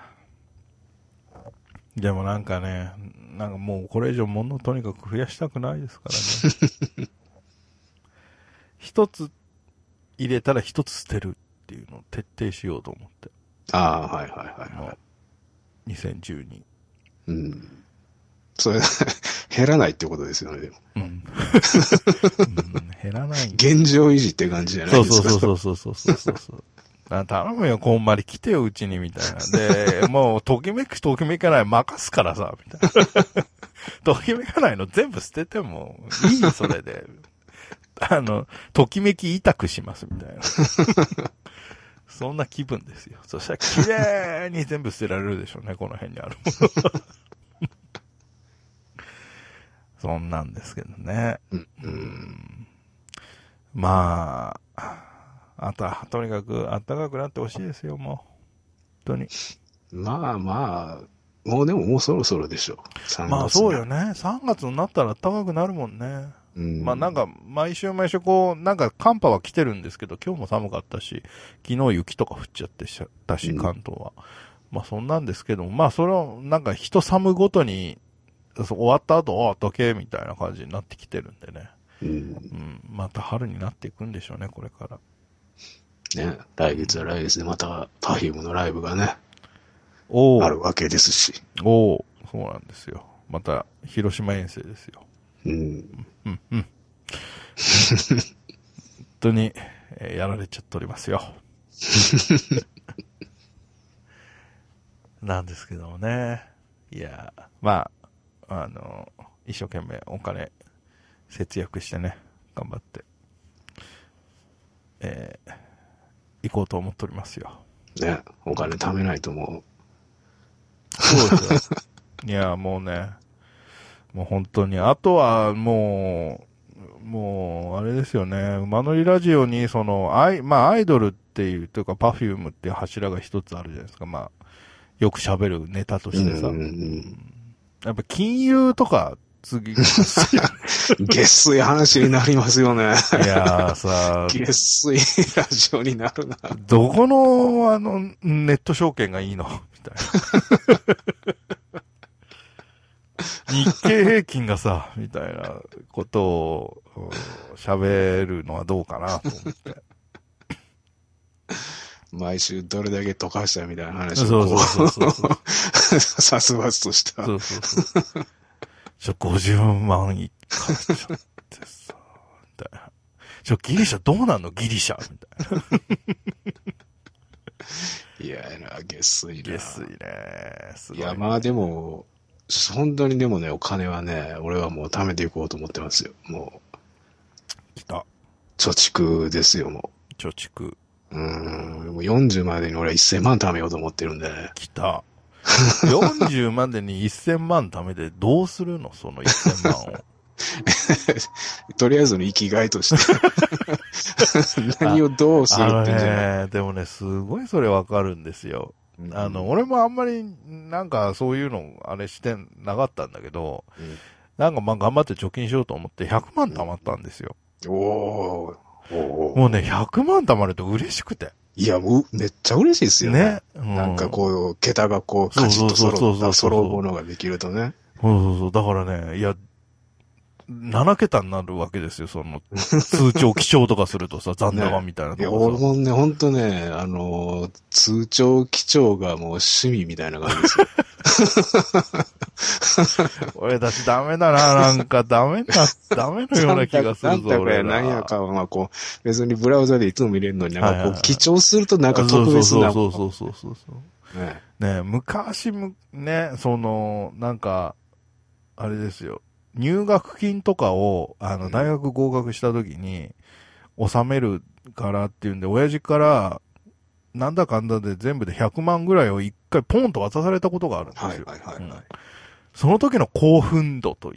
でもなんかね、なんかもうこれ以上物をとにかく増やしたくないですからね。一つ入れたら一つ捨てるっていうのを徹底しようと思って。 ああ、はいはいはいはい。 2012。 うん。それ、減らないってことですよね、でも。 うん。うん、減らない。 現状維持って感じじゃないですか。 そう。頼むよ、こんまり来てよ、うちに、みたいな。で、もう、ときめくときめかない任すからさ、みたいな。ときめかないの全部捨ててもいい、それで。ときめき痛くします、みたいな。そんな気分ですよ。そしたら綺麗に全部捨てられるでしょうね、この辺にあるもの。そんなんですけどね。まあ、とにかく暖かくなってほしいですよ、もう。本当に。 まあまあ、もうそろそろでしょ。3月。 まあそうよね。3月になったら暖かくなるもんね。まあなんか、毎週こう、なんか寒波は来てるんですけど、今日も寒かったし、昨日雪とか降っちゃってたし、関東は。まあそんなんですけども、まあそれをなんか人寒ごとに、終わった後、あ、時計みたいな感じになってきてるんでね。また春になっていくんでしょうね、これから。 ね、来月は来月でまた Perfume のライブがね、あるわけですし。 そうなんですよ。また、広島遠征ですよ。本当に、やられちゃっておりますよ。なんですけどもね。いや、まあ、一生懸命お金節約してね、頑張って、行こうと思っておりますよ。 ね、お金貯めないともう。 そうですよ。いや、もうね、もう本当に、あとはもう、あれですよね、馬乗りラジオに、まあアイドルっていう、というかパフュームっていう柱が一つあるじゃないですか。まあ、よく喋るネタとしてさ。やっぱ金融とか、次。 下水話になりますよね。 いやーさ、 下水ラジオになるな。 どこの、ネット証券がいいのみたいな。日経平均がさ、みたいなことを喋るのはどうかなと思って。 毎週どれだけ溶かしたみたいな話をそう。 殺伐とした。 そう。50万いっかっちゃってさ、みたいな。ギリシャどうなんのギリシャみたいな。 いやな、下水な。 下水ね。すごい、ね。 いや、まあでも、本当にでもね、お金はね、俺はもう貯めていこうと思ってますよ。もう。 来た。 貯蓄ですよ、もう。貯蓄。 もう40までに俺は1000万貯めようと思ってるんでね。 来た。40までに1000万貯めてどうするのその1000万を。 とりあえずの生きがいとして何をどうするってんじゃない。 でもね、すごいそれわかるんですよ。俺もあんまりなんかそういうのあれしてなかったんだけど、なんかまあ頑張って貯金しようと思って100万貯まったんですよ。 もうね、100万貯まると嬉しくて。 いや、もうめっちゃ嬉しいですよね。なんかこう、桁がこう、カチッと揃うものができるとね。 そう。だからね、いや、7桁になるわけですよ、通帳記帳とかするとさ、残高みたいなとこいや、俺もね、ほんとね、通帳記帳がもう趣味みたいな感じですよ。 俺たちダメだな、なんかダメのような気がするぞ、俺ら。 なんやかは、こう、別にブラウザでいつも見れるのに、なんかこう、記帳するとなんか特別な。 そう。ね昔ね、なんか、あれですよ。入学金とかを、大学合格した時に、納めるからっていうんで、親父から、なんだかんだで全部で100万ぐらいを一回ポンと渡されたことがあるんですよ。その時の興奮度という。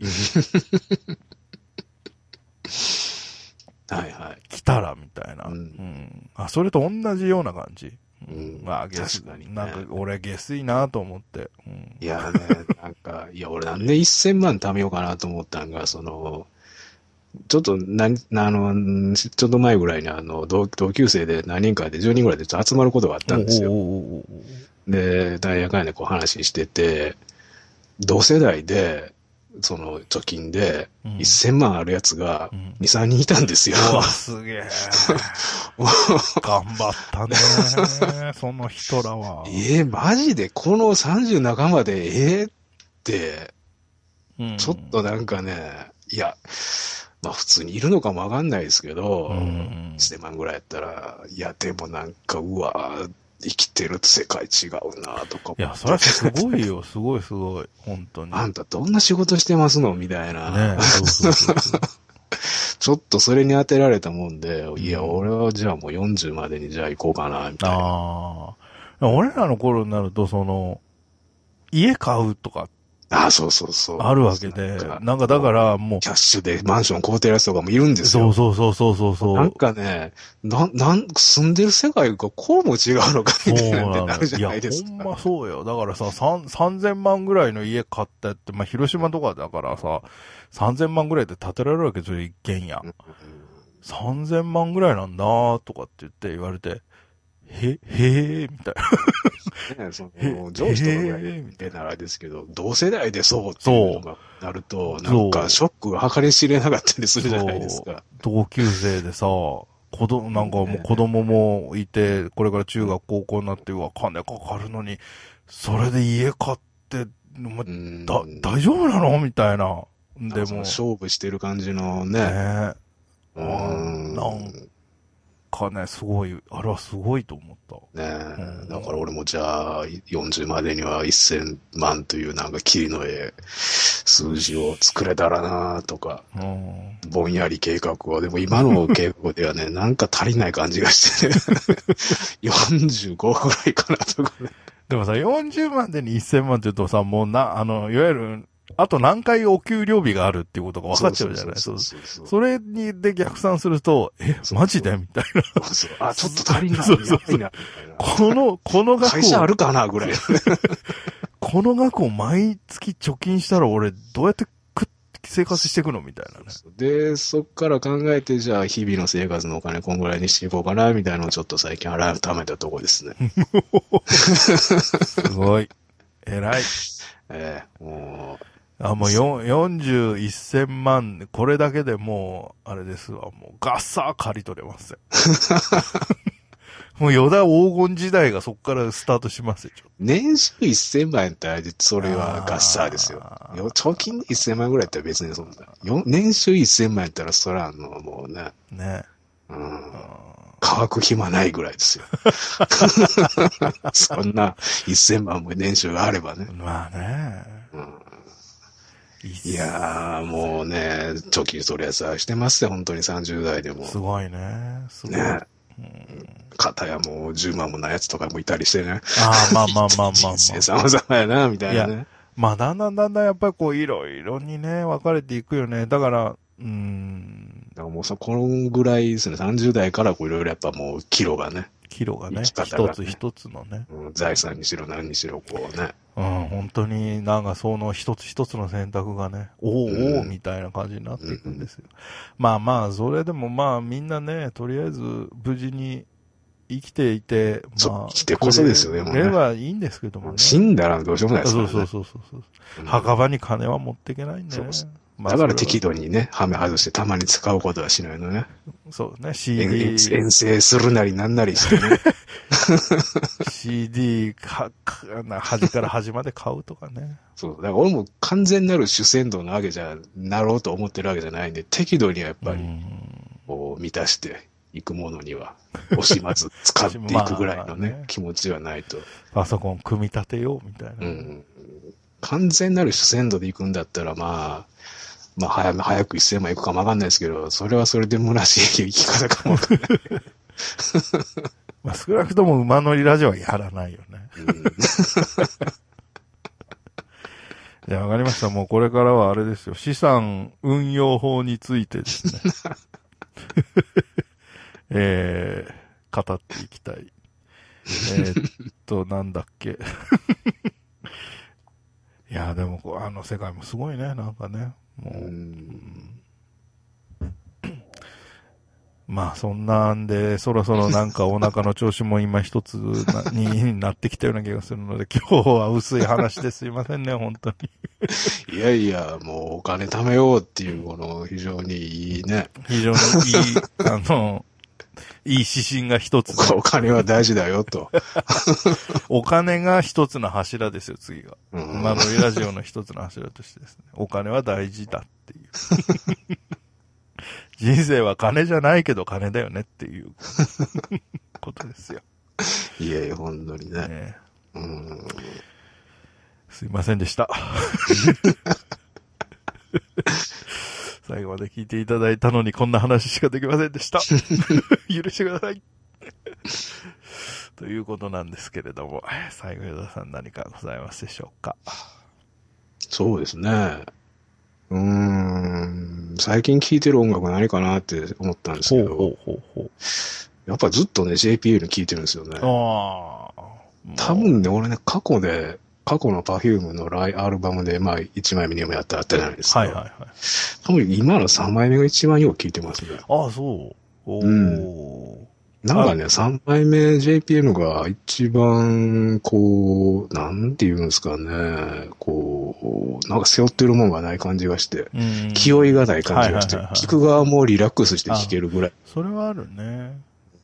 はいはい。 来たらみたいな。あ、それと同じような感じ。まあ、 確かに、ね。 なんか、俺、下水なと思って。 いやね、なんか、いや、俺なんで1000万貯めようかなと思ったんが、ちょっと、ちょっと前ぐらいに同級生で何人かで10人ぐらいで集まることがあったんですよ。で、大学でこう話してて、同世代で、貯金で、1000万あるやつが、2、3人いたんですよ。 うわ、すげえ。頑張ったね。その人らは。 マジでこの30半ばで、って、ちょっとなんかね、いや、まあ普通にいるのかもわかんないですけど、1000万ぐらいやったら、いや、でもなんか、うわ生きてる世界違うなとか。 いや、それはすごいよ。すごい。本当に。 あんたどんな仕事してますのみたいな。 ねそうちょっとそれに当てられたもんで、いや、俺はじゃあもう40までにじゃあ行こうかな、みたいな。 ああ。俺らの頃になると、家買うとか。 そう。 あるわけで。なんかだからもう。 キャッシュでマンション買うてるやつとかもいるんですよ。 そう。 なんかね、住んでる世界がこうも違うのかみたいなってなるじゃないですか。 いや、ほんまそうよ。だからさ、3000万ぐらいの家買ったって、まあ、広島とかだからさ、3000万ぐらいで建てられるわけですよ、一軒家。3000万ぐらいなんだとかって言われて、へえ、みたいな。 ね、上司とかぐらいみたいなあれですけど、同世代でそうっていうのがなると、なんかショックが計り知れなかったりするじゃないですか。 同級生でさ、なんかもう子供もいて、これから中学高校になって、金かかるのに、それで家買って、大丈夫なのみたいな。 でも。勝負してる感じのね。 なんかね、すごい、あれはすごいと思った。 だから俺もじゃあ、40までには1000万というなんかキリの数字を作れたらなとか、ぼんやり計画を。でも今の計画ではね、なんか足りない感じがしてね。45ぐらいかなとかね。 でもさ、40万でに1000万って言うとさ、もういわゆる、あと何回お給料日があるっていうことが分かっちゃうじゃないですか。それで逆算すると、マジでみたいな。ちょっと足りない。やばいな。 この額を。 会社あるかなぐらい。 この額を毎月貯金したら俺どうやって生活していくのみたいなね。 で、そっから考えて、じゃあ日々の生活のお金こんぐらいにしていこうかな、みたいなのをちょっと最近改めたとこですね。 すごい。偉い。 もう。 もう40、1000万、これだけでもう、あれですわ、もうガッサー借り取れますよ。もう与田黄金時代がそこからスタートしますよ。 年収1000万やったら、それはガッサーですよ。貯金で1000万ぐらいやったら別にそんな。年収1000万やったら、そらもうね。乾く暇ないぐらいですよ。そんな1000万も年収があればね。 まあね。 いやー、もうね、貯金そりゃさ、してますよ、本当に30代でも。 すごいね。すごい。 ね。片やもう10万もないやつとかもいたりしてね。 まあ。 人生様々やな、みたいなね。 まあ、だんだんやっぱりこう、いろいろにね、分かれていくよね。だから、だからもうこのぐらいですね、30代からこういろいろやっぱもうキロがね。 一つ一つのね。 財産にしろ何にしろこうね。 本当になんかその一つ一つの選択がね、みたいな感じになっていくんですよ。まあ、それでもまあみんなね、とりあえず無事に生きていて、 生きてこそですよね、もうね。 ればいいんですけどもね。 死んだらどうしようもないですからね。 そう。墓場に金は持っていけないんでね。 そう。 まあ、 だから適度にね、ハメ外してたまに使うことはしないのね。 そうね、CD。 遠征するなりなんなりしてね。 CD 端から端まで買うとかね。 そう。だから俺も完全なる主戦度なわけじゃ、なろうと思ってるわけじゃないんで、適度にはやっぱり、こう、満たしていくものには、惜しまず使っていくぐらいのね、気持ちがないと。 パソコン組み立てようみたいな。 完全なる主戦度で行くんだったら、まあ、早く1000万いくかもわかんないですけど、それはそれで虚しい生き方かもわかんない。 まあ少なくとも馬乗りラジオはやらないよね。じゃあわかりました。もうこれからはあれですよ。資産運用法についてですね。語っていきたい。なんだっけ。いや、でも、あの世界もすごいね、なんかね。もう。まあ、そんなんで、そろそろなんかお腹の調子も今一つになってきたような気がするので、今日は薄い話ですいませんね、本当に。 いやいや、もうお金貯めようっていう、この非常にいいね。 非常にいい指針が一つ、ね。 お金は大事だよと。 お金が一つの柱ですよ、次が。馬乗りラジオの一つの柱としてですね。お金は大事だっていう。人生は金じゃないけど金だよねっていうことですよ。 いやいや、本当にね。 すいませんでした。最後まで聞いていただいたのにこんな話しかできませんでした。許してください。ということなんですけれども、最後、与田さん何かございますでしょうか。 そうですね。最近聴いてる音楽何かなって思ったんですけど、やっぱずっとね、JPL 聴いてるんですよね。多分ね、俺ね、過去の Perfume のアルバムで、まあ、1枚目にもあったじゃないですか。多分今の3枚目が一番よく聴いてますね。 ああ、そう。 なんかね、3枚目 JPM が一番、こう、なんて言うんですかね、こう、なんか背負ってるもんがない感じがして、気負いがない感じがして、聴く側もリラックスして聴けるぐらい。 それはあるね。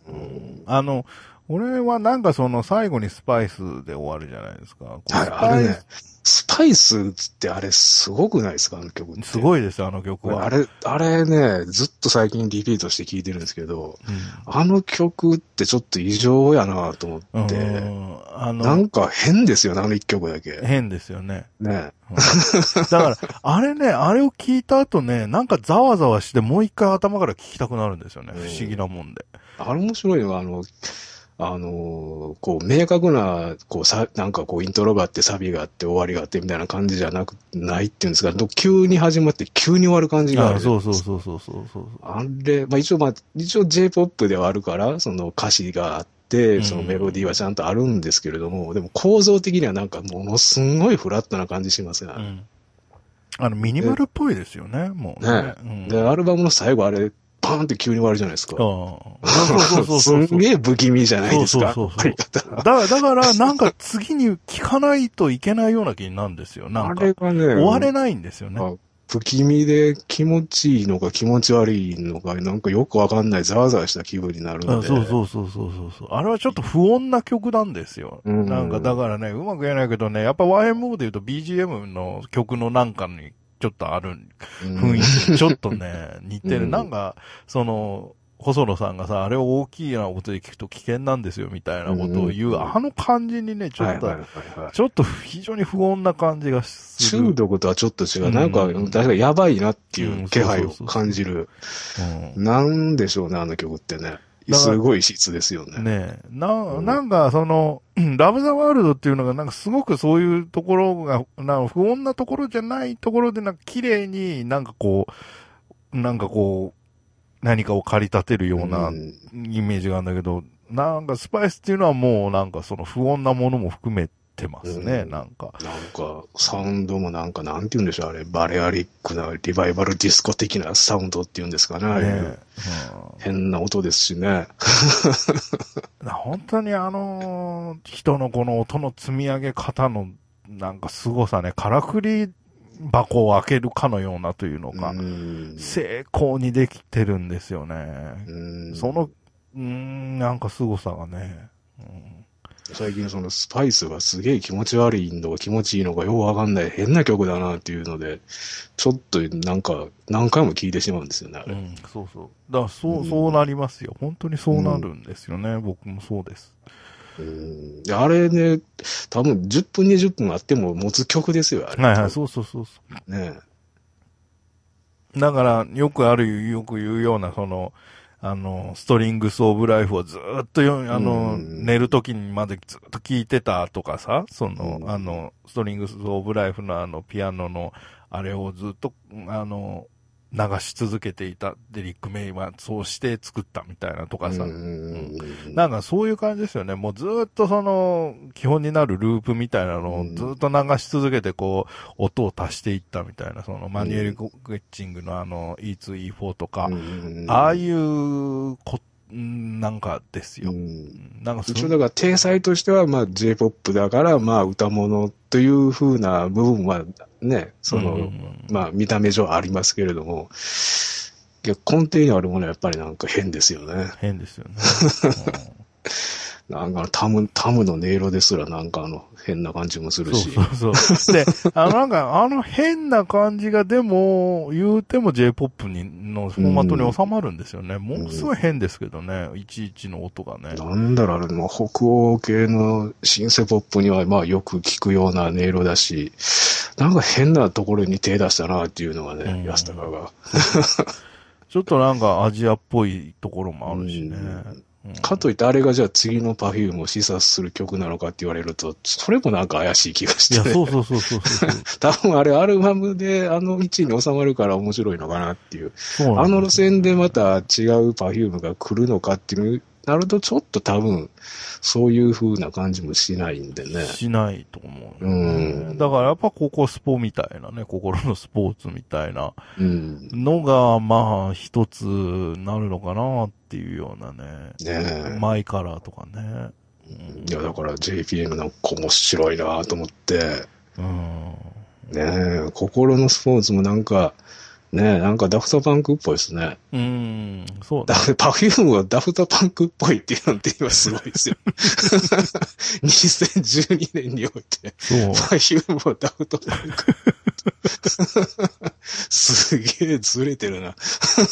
俺はなんかその最後にスパイスで終わるじゃないですか。 あれね、スパイスってあれすごくないですか、あの曲って。 すごいですよ、あの曲は。 あれね、ずっと最近リピートして聴いてるんですけど、あの曲ってちょっと異常やなと思って、なんか変ですよね、あの一曲だけ。 変ですよね。 ね。 だから、あれね、あれを聞いた後ね、なんかざわざわしてもう一回頭から聞きたくなるんですよね。不思議なもんで。 あれ面白いのは、こう、明確な、なんかこう、イントロがあって、サビがあって、終わりがあって、みたいな感じじゃないっていうんですか、急に始まって、急に終わる感じがある。 そう。 あれ、まあ一応 J-POP ではあるから、その歌詞があって、そのメロディーはちゃんとあるんですけれども、でも構造的にはなんかものすんごいフラットな感じしますね。 ミニマルっぽいですよね、もうね。で、アルバムの最後あれ、パーンって急に終わるじゃないですか。すんげえ不気味じゃないですか。 だからなんか次に聞かないといけないような気になるんですよ。なんか。あれがね、終われないんですよね。 不気味で気持ちいいのか気持ち悪いのか、なんかよくわかんないざわざわした気分になるので。 そう。あれはちょっと不穏な曲なんですよ。なんかだからね、うまく言えないけどね、やっぱ YMO で言うと BGM の曲のなんかにちょっとある雰囲気、ちょっとね、似てる。なんか、細野さんがさ、あれを大きいな音で聞くと危険なんですよ、みたいなことを言う、あの感じにね、ちょっと非常に不穏な感じがする。 中毒とはちょっと違う。なんか、確かにやばいなっていう気配を感じる。なんでしょうね、あの曲ってね。すごい質ですよね。 ねえ。なんか、ラブザワールドっていうのが、なんかすごくそういうところが、不穏なところじゃないところで、なんか綺麗に何か何かを駆り立てるようなイメージがあるんだけど、なんかスパイスっていうのはもうなんかその不穏なものも含めてますね、なんか。 なんか、サウンドもなんか、なんて言うんでしょう、あれ、バレアリックなリバイバルディスコ的なサウンドっていうんですかね、あれ。変な音ですしね。 本当に人のこの音の積み上げ方のなんか凄さね、からくり箱を開けるかのようなというのか、精巧にできてるんですよね。その、なんか凄さがね。 最近そのスパイスがすげえ気持ち悪いのか気持ちいいのかようわかんない変な曲だなっていうので、ちょっとなんか何回も聴いてしまうんですよね、あれ。 そうそう。だからそうなりますよ。本当にそうなるんですよね。僕もそうです。 あれね、多分10分20分あっても持つ曲ですよ、あれ。 はいはい、そう。 ねだから、よく言うような、ストリングスオブライフをずっと寝るときにまでずっと聴いてたとかさ、ストリングスオブライフのピアノの、あれをずっと、流し続けていたデリック・メイはそうして作ったみたいなとかさ。なんかそういう感じですよね。もうずっと基本になるループみたいなのをずっと流し続けて音を足していったみたいな、マニュエル・ゲッチングのE2、E4 とか、ああいうなんかですよ。 なんか一応だから、体裁としては、まあ J-POP だから、まあ歌物という風な部分はね、まあ見た目上ありますけれども、根底にあるものはやっぱりなんか変ですよね。 変ですよね。 なんかタムの音色ですらなんか変な感じもするし。 そう。で、なんか変な感じがでも、言うても J-POP のフォーマットに収まるんですよね。ものすごい変ですけどね、いちいちの音がね。 なんだろう、あれ、北欧系のシンセポップにはまあよく聞くような音色だし、なんか変なところに手出したなっていうのがね、安高が。 ちょっとなんかアジアっぽいところもあるしね。 かといってあれがじゃあ次のパフュームを示唆する曲なのかって言われると、それもなんか怪しい気がして、ね。 いや、そう。 多分あれアルバムで位置に収まるから面白いのかなっていう。路線でまた違うパフュームが来るのかっていうなるとちょっと多分そういう風な感じもしないんでね。 しないと思う、だからやっぱここスポみたいなね、心のスポーツみたいなのが、まあ一つなるのかなっていうようなね。マイカラーとかね。 いやだから JPM なんか面白いなと思って。ねえ、心のスポーツもなんか、ねえ、なんかダフトパンクっぽいですね。 そうだ、 ね。パフュームはダフトパンクっぽいっていうのって今すごいですよ。2012年において、パフュームはダフトパンク。すげえずれてるな。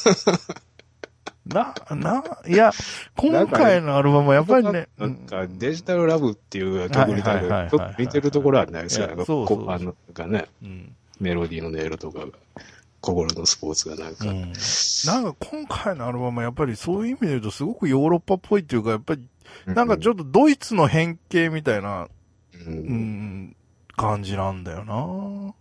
いや、今回のアルバムはやっぱりね。 なんかデジタルラブっていう曲に対してちょっと似てるところはないですかね。後半がね、メロディーの音色とかが。心のスポーツがなんか。 なんか今回のアルバムはやっぱりそういう意味で言うとすごくヨーロッパっぽいっていうか、やっぱり、なんかちょっとドイツの変形みたいな、感じなんだよな。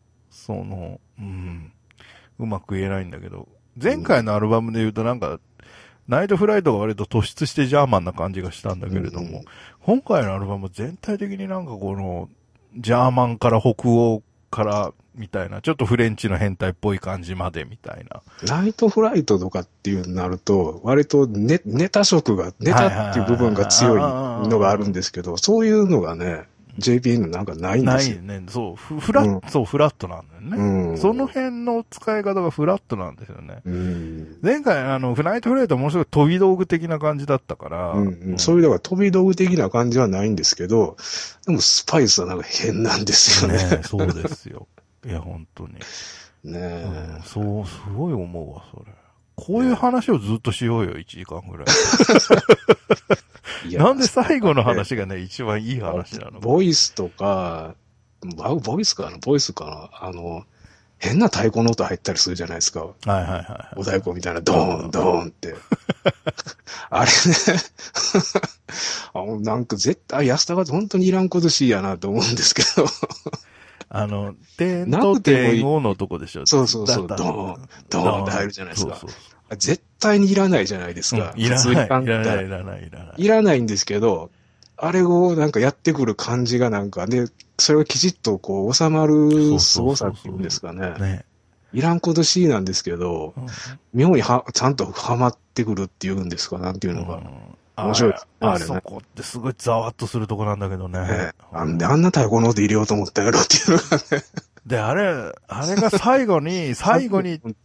うまく言えないんだけど。前回のアルバムで言うとなんか、ナイトフライトが割と突出してジャーマンな感じがしたんだけれども、今回のアルバム全体的になんかジャーマンから北欧からみたいな、ちょっとフレンチの変態っぽい感じまでみたいな。 ナイトフライトとかっていうなると、割とネタ色が、ネタっていう部分が強いのがあるんですけど、そういうのがね、JPN なんかないんですよ。 ないね。そう、フラットなんだよね。その辺の使い方がフラットなんですよね。前回、フナイトフライトはものすごい飛び道具的な感じだったから。 そういう、だから飛び道具的な感じはないんですけど、でもスパイスはなんか変なんですよね。 そうですよ。いや、本当に。 ねそう、すごい思うわ、それ。こういう話をずっとしようよ、1時間ぐらい。なんで最後の話がね、一番いい話なの？ ボイスとか、ボイスかな変な太鼓の音入ったりするじゃないですか。お太鼓みたいな、ドーン、ドーンって。あれね、なんか絶対、安田が本当にいらんことしいやなと思うんですけど。 点と点をのとこでしょ。 そう、ドーン、ドーンって入るじゃないですか。絶対にいらないじゃないですか。 いらないんですけど、あれをなんかやってくる感じがなんかね、それがきちっと収まる凄さっていうんですかね。いらんことしいなんですけど、妙にちゃんとはまってくるっていうんですか、なんていうのが。面白いですね。 あそこってすごいざわっとするとこなんだけどね。 なんであんな太鼓の音入れようと思ったやろっていうのがね。 で、あれが最後に、 あれ。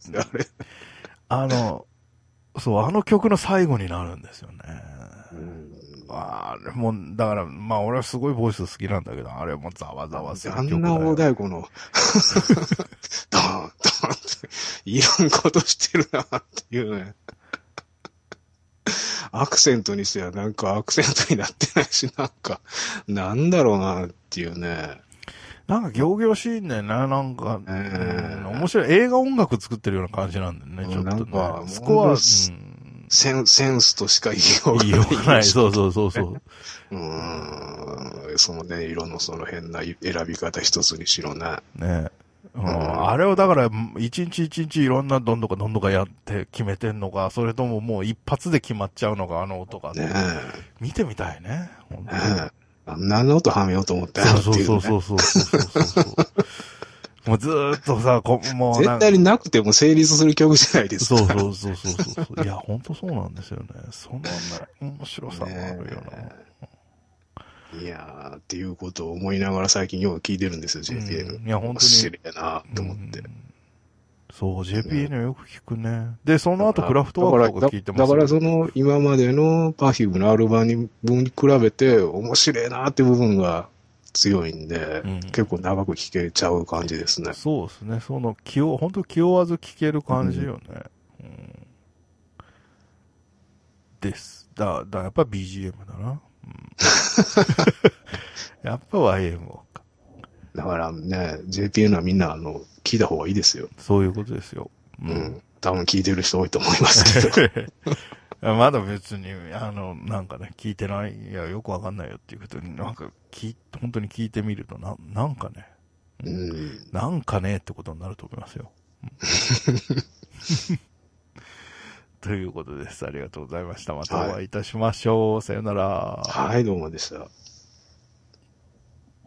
そう、あの曲の最後になるんですよね。 うん、 あれも、だから、まあ俺はすごいボイス好きなんだけど、あれもざわざわする曲だよ。 あんな大太鼓の、ドーン、ドーンって、いらんことしてるなっていうね。アクセントにしてはなんかアクセントになってないし、なんだろうなっていうね。 なんか仰々しいんだよね、なんか、面白い。映画音楽作ってるような感じなんだよね、ちょっとね。 なんか、 スコア、 センスとしか言いようがない。そうそうそうそう。 そのね、色のその変な選び方一つにしろね。 ねあれをだから、一日一日いろんなどんどかやって決めてんのか、それとももう一発で決まっちゃうのか、あの音が。 ね見てみたいね。本当に何の音はめようと思ったよっていう、ね。そう。もうずーっとさ、もう絶対になくても成立する曲じゃないですか。 そう。いや、本当そうなんですよね。そのね、面白さもあるよな。 いやー、っていうことを思いながら最近よく聞いてるんですよ、JPN。 いや、本当に。 面白いなと思って。 そう、JPN よく聞くね。で、その後クラフトワークとか聞いてます。 だからその今までの Perfume のアルバムに比べて面白いなって部分が強いんで、結構長く聴けちゃう感じですね。 そうですね。本当気負わず聴ける感じよね。です。やっぱ BGM だな。やっぱ YMO か。 だからね、JPN はみんな聞いた方がいいですよ。 そういうことですよ。 多分聞いてる人多いと思いますけど。まだ別に、なんかね、聞いてない、いや、よくわかんないよっていうことに、なんか、本当に聞いてみると、なんかね、なんかねってことになると思いますよ。ということです。ありがとうございました。またお会いいたしましょう。さよなら。 はい、どうもでした。